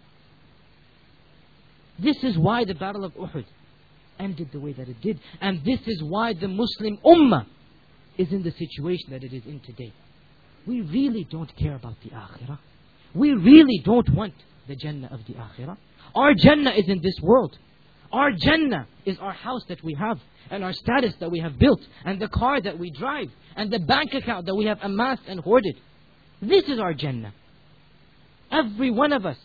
This is why the Battle of Uhud ended the way that it did. And this is why the Muslim Ummah is in the situation that it is in today. We really don't care about the akhirah. We really don't want the Jannah of the akhirah. Our Jannah is in this world. Our Jannah is our house that we have, and our status that we have built, and the car that we drive, and the bank account that we have amassed and hoarded. This is our Jannah. Every one of us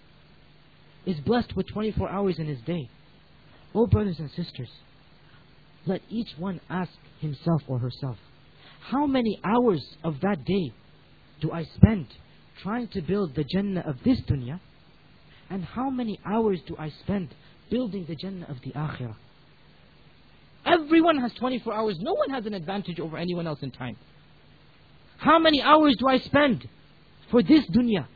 is blessed with 24 hours in his day. Oh, brothers and sisters, let each one ask himself or herself, how many hours of that day do I spend trying to build the Jannah of this dunya? And how many hours do I spend building the Jannah of the Akhirah? Everyone has 24 hours. No one has an advantage over anyone else in time. How many hours do I spend for this dunya?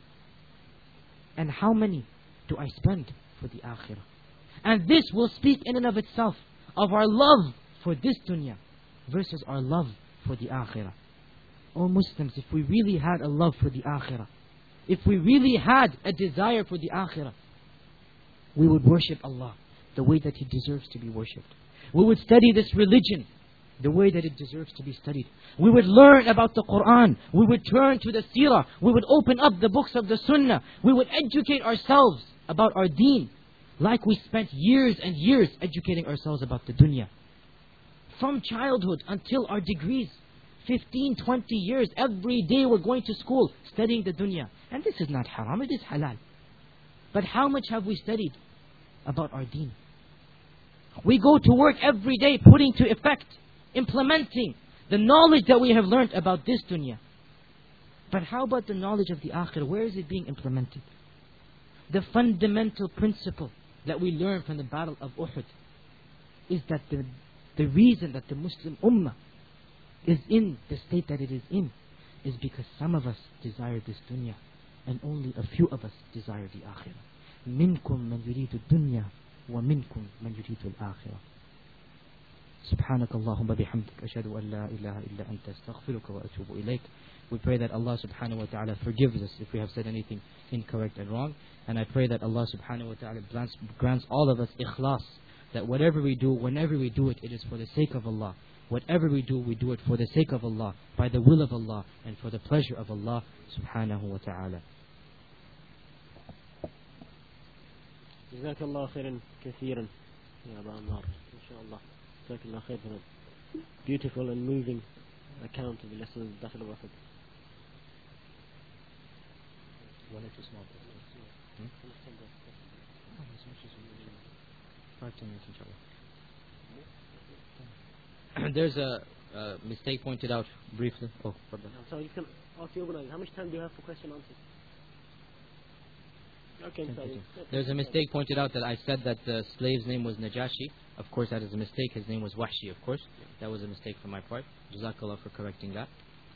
And how many do I spend for the Akhirah? And this will speak in and of itself of our love for this dunya versus our love for the Akhirah. Oh Muslims, if we really had a love for the Akhirah, if we really had a desire for the Akhirah, we would worship Allah the way that He deserves to be worshipped. We would study this religion the way that it deserves to be studied. We would learn about the Quran. We would turn to the Seerah. We would open up the books of the Sunnah. We would educate ourselves about our deen, like we spent years and years educating ourselves about the dunya. From childhood until our degrees, 15, 20 years, every day we're going to school studying the dunya. And this is not haram, it is halal. But how much have we studied about our deen? We go to work every day putting to effect, implementing the knowledge that we have learned about this dunya. But how about the knowledge of the akhirah? Where is it being implemented? The fundamental principle that we learn from the Battle of Uhud is that the reason that the Muslim Ummah is in the state that it is in is because some of us desire this dunya and only a few of us desire the akhirah. منكم من يريد الدنيا ومنكم من يريد الآخرة. سبحانك اللهم بحمدك أشهد أن لا إله إلا أنت أستغفرك وأتوب إليك. We pray that Allah subhanahu wa ta'ala forgives us if we have said anything incorrect and wrong. And I pray that Allah subhanahu wa ta'ala grants all of us ikhlas, that whatever we do, whenever we do it, it is for the sake of Allah. Whatever we do it for the sake of Allah, by the will of Allah, and for the pleasure of Allah subhanahu wa ta'ala. جزاك الله خيرا كثيرا يا أبا عمار إن شاء الله. جزاك الله خير for a beautiful and moving account of the lesson of Dakhil al-Wafd. One or two small things. 5-10 minutes inshallah. There's a mistake pointed out briefly. Oh, pardon. So you can ask the organizer, how much time do you have for question answers? Okay, sorry. There's a mistake pointed out that I said that the slave's name was Najashi. Of course, that is a mistake. His name was Wahshi, of course. That was a mistake from my part. Jazakallah for correcting that.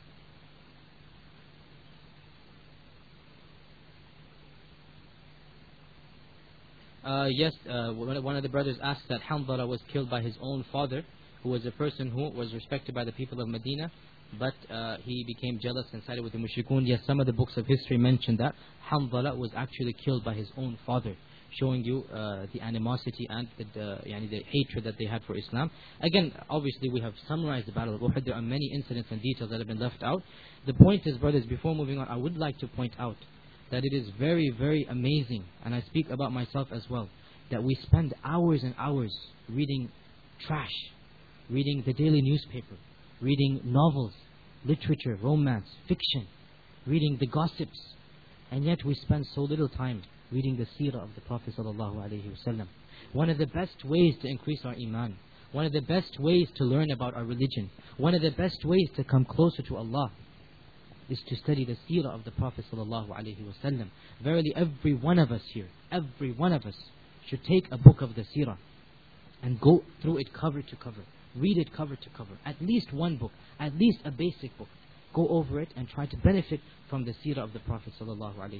Yes, one of the brothers asked that Hanzala was killed by his own father, who was a person who was respected by the people of Medina, but he became jealous and sided with the mushrikun. Yes, some of the books of history mention that Hanzala was actually killed by his own father, showing you the animosity and the hatred that they had for Islam. Again, obviously we have summarized the Battle of Uhud. There are many incidents and details that have been left out. The point is, brothers, before moving on, I would like to point out that it is very, very amazing, and I speak about myself as well, that we spend hours and hours reading trash, reading the daily newspaper, reading novels, literature, romance, fiction, reading the gossips, and yet we spend so little time reading the seerah of the Prophet ﷺ. One of the best ways to increase our iman, one of the best ways to learn about our religion, one of the best ways to come closer to Allah is to study the seerah of the Prophet ﷺ. Verily, every one of us here, every one of us should take a book of the seerah and go through it cover to cover. Read it cover to cover. At least one book, at least a basic book. Go over it and try to benefit from the seerah of the Prophet ﷺ.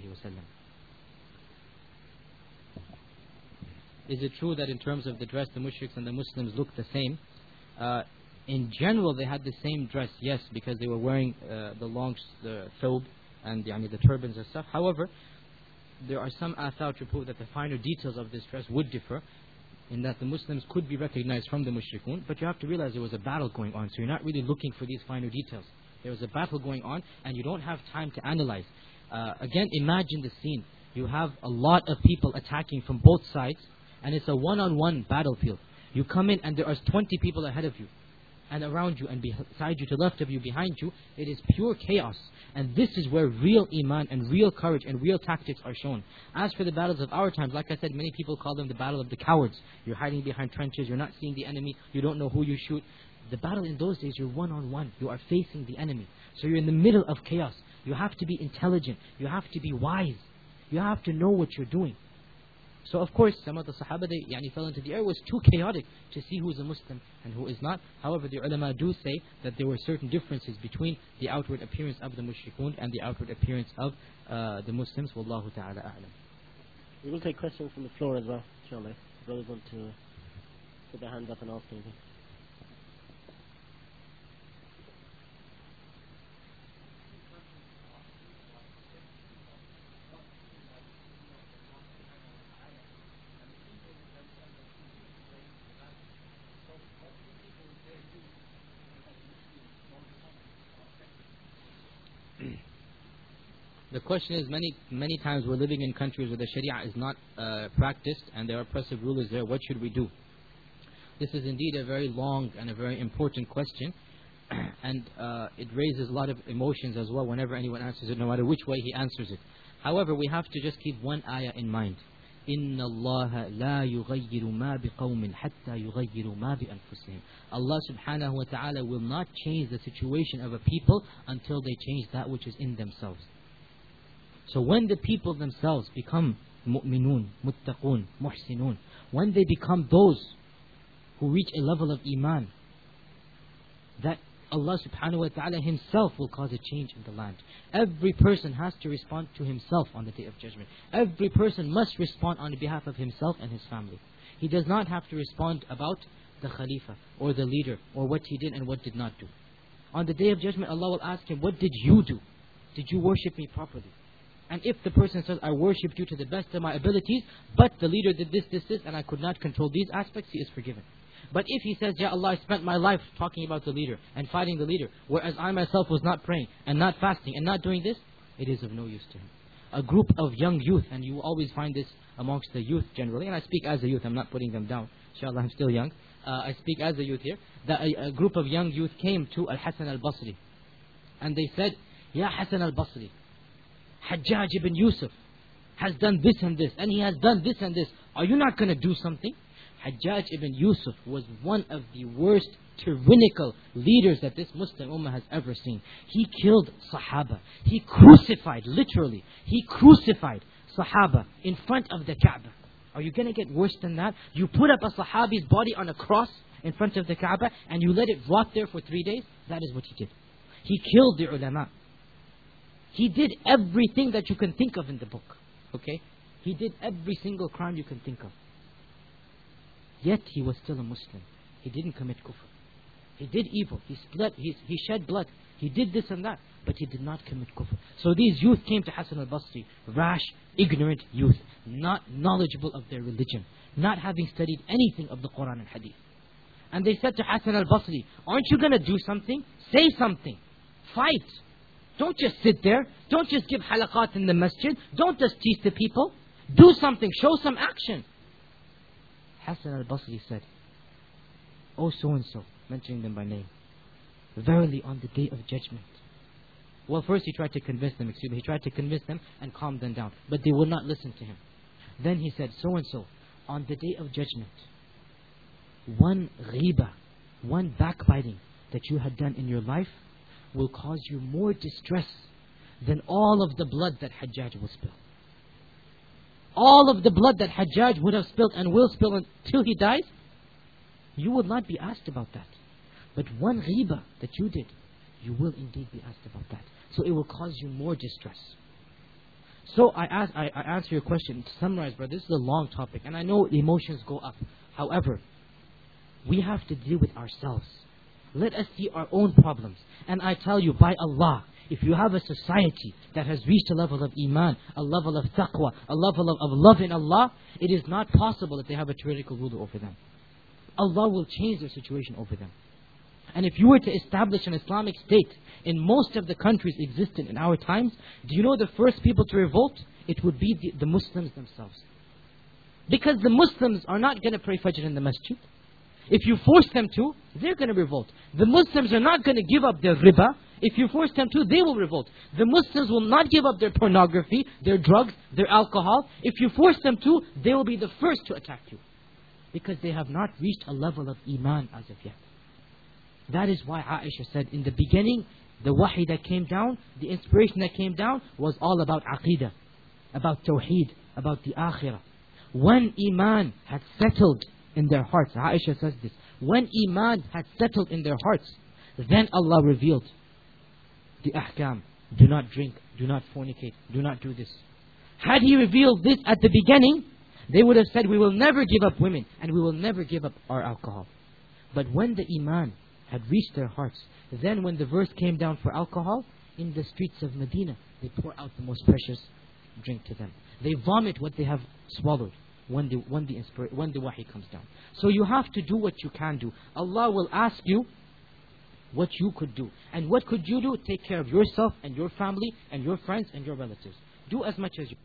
Is it true that in terms of the dress, the mushriks and the Muslims look the same? In general, they had the same dress, yes, because they were wearing the long thobe and the turbans and stuff. However, there are some athar to prove that the finer details of this dress would differ, in that the Muslims could be recognized from the mushrikun, but you have to realize there was a battle going on, so you're not really looking for these finer details. There was a battle going on, and you don't have time to analyze. Again, imagine the scene. You have a lot of people attacking from both sides, and it's a one-on-one battlefield. You come in, and there are 20 people ahead of you, and around you, and beside you, to left of you, behind you. It is pure chaos. And this is where real iman and real courage and real tactics are shown. As for the battles of our times, like I said, many people call them the battle of the cowards. You're hiding behind trenches, you're not seeing the enemy, you don't know who you shoot. The battle in those days, you're one-on-one. You are facing the enemy. So you're in the middle of chaos. You have to be intelligent. You have to be wise. You have to know what you're doing. So of course, some of the Sahaba, they fell into the air. It was too chaotic to see who is a Muslim and who is not. However, the ulama do say that there were certain differences between the outward appearance of the mushrikun and the outward appearance of the Muslims. Wallahu ta'ala a'lam. We will take questions from the floor as well, inshallah. Brothers want to put their hands up and ask anything. The question is, many times we're living in countries where the Sharia is not practiced and there are oppressive rulers there. What should we do? This is indeed a very long and a very important question, and it raises a lot of emotions as well whenever anyone answers it, no matter which way he answers it. However, we have to just keep one ayah in mind. إِنَّ اللَّهَ لَا يُغَيِّرُ مَا بِقَوْمٍ حَتَّى يُغَيِّرُوا مَا بِأَنفُسِهِمْ. Allah subhanahu wa ta'ala will not change the situation of a people until they change that which is in themselves. So when the people themselves become mu'minun, muttaqun, muhsinun, when they become those who reach a level of iman that Allah subhanahu wa ta'ala Himself will cause a change in the land. Every person has to respond to himself on the Day of Judgment. Every person must respond on behalf of himself and his family. He does not have to respond about the Khalifa or the leader or what he did and what did not do. On the Day of Judgment, Allah will ask him, what did you do? Did you worship me properly? And if the person says, I worshipped you to the best of my abilities, but the leader did this, and I could not control these aspects, he is forgiven. But if he says, Ya Allah, I spent my life talking about the leader and fighting the leader, whereas I myself was not praying and not fasting and not doing this, it is of no use to him. A group of young youth, and you will always find this amongst the youth generally, and I speak as a youth, I'm not putting them down. Inshallah, I'm still young. I speak as a youth here. That a group of young youth came to Al-Hasan al-Basri. And they said, Ya Hasan al-Basri, Hajjaj ibn Yusuf has done this and this, and he has done this and this. Are you not going to do something? Hajjaj ibn Yusuf was one of the worst tyrannical leaders that this Muslim Ummah has ever seen. He killed Sahaba. He crucified, literally, he crucified Sahaba in front of the Kaaba. Are you going to get worse than that? You put up a Sahabi's body on a cross in front of the Kaaba and you let it rot there for 3 days? That is what he did. He killed the ulama. He did everything that you can think of in the book. Okay? He did every single crime you can think of. Yet he was still a Muslim. He didn't commit kufr. He did evil. He shed blood. He did this and that. But he did not commit kufr. So these youth came to Hasan al-Basri. Rash, ignorant youth. Not knowledgeable of their religion. Not having studied anything of the Quran and Hadith. And they said to Hasan al-Basri, aren't you going to do something? Say something. Fight. Don't just sit there. Don't just give halaqat in the masjid. Don't just teach the people. Do something. Show some action. Hasan al-Basri said, oh so-and-so, mentioning them by name, verily on the Day of Judgment. Well, first he tried to convince them, he tried to convince them and calm them down. But they would not listen to him. Then he said, so-and-so, on the Day of Judgment, one ghiba, one backbiting that you had done in your life will cause you more distress than all of the blood that Hajjaj will spill. All of the blood that Hajjaj would have spilled and will spill until he dies, you will not be asked about that. But one ghiba that you did, you will indeed be asked about that. So it will cause you more distress. So I answer your question. To summarize, brother, this is a long topic, and I know emotions go up. However, we have to deal with ourselves. Let us see our own problems. And I tell you, by Allah, if you have a society that has reached a level of iman, a level of taqwa, a level of love in Allah, it is not possible that they have a tyrannical ruler over them. Allah will change their situation over them. And if you were to establish an Islamic state in most of the countries existent in our times, do you know the first people to revolt? It would be the Muslims themselves. Because the Muslims are not going to pray Fajr in the masjid. If you force them to, they're going to revolt. The Muslims are not going to give up their riba. If you force them to, they will revolt. The Muslims will not give up their pornography, their drugs, their alcohol. If you force them to, they will be the first to attack you. Because they have not reached a level of iman as of yet. That is why Aisha said, in the beginning, the wahi that came down, the inspiration that came down, was all about aqidah, about tawheed, about the akhirah. When iman had settled in their hearts, Aisha says this, when iman had settled in their hearts, then Allah revealed the ahkam. Do not drink, do not fornicate, do not do this. Had He revealed this at the beginning, they would have said, we will never give up women and we will never give up our alcohol. But when the iman had reached their hearts, then when the verse came down for alcohol, in the streets of Medina, they pour out the most precious drink to them. They vomit what they have swallowed when the wahi comes down. So you have to do what you can do. Allah will ask you what you could do. And what could you do? Take care of yourself and your family and your friends and your relatives. Do as much as you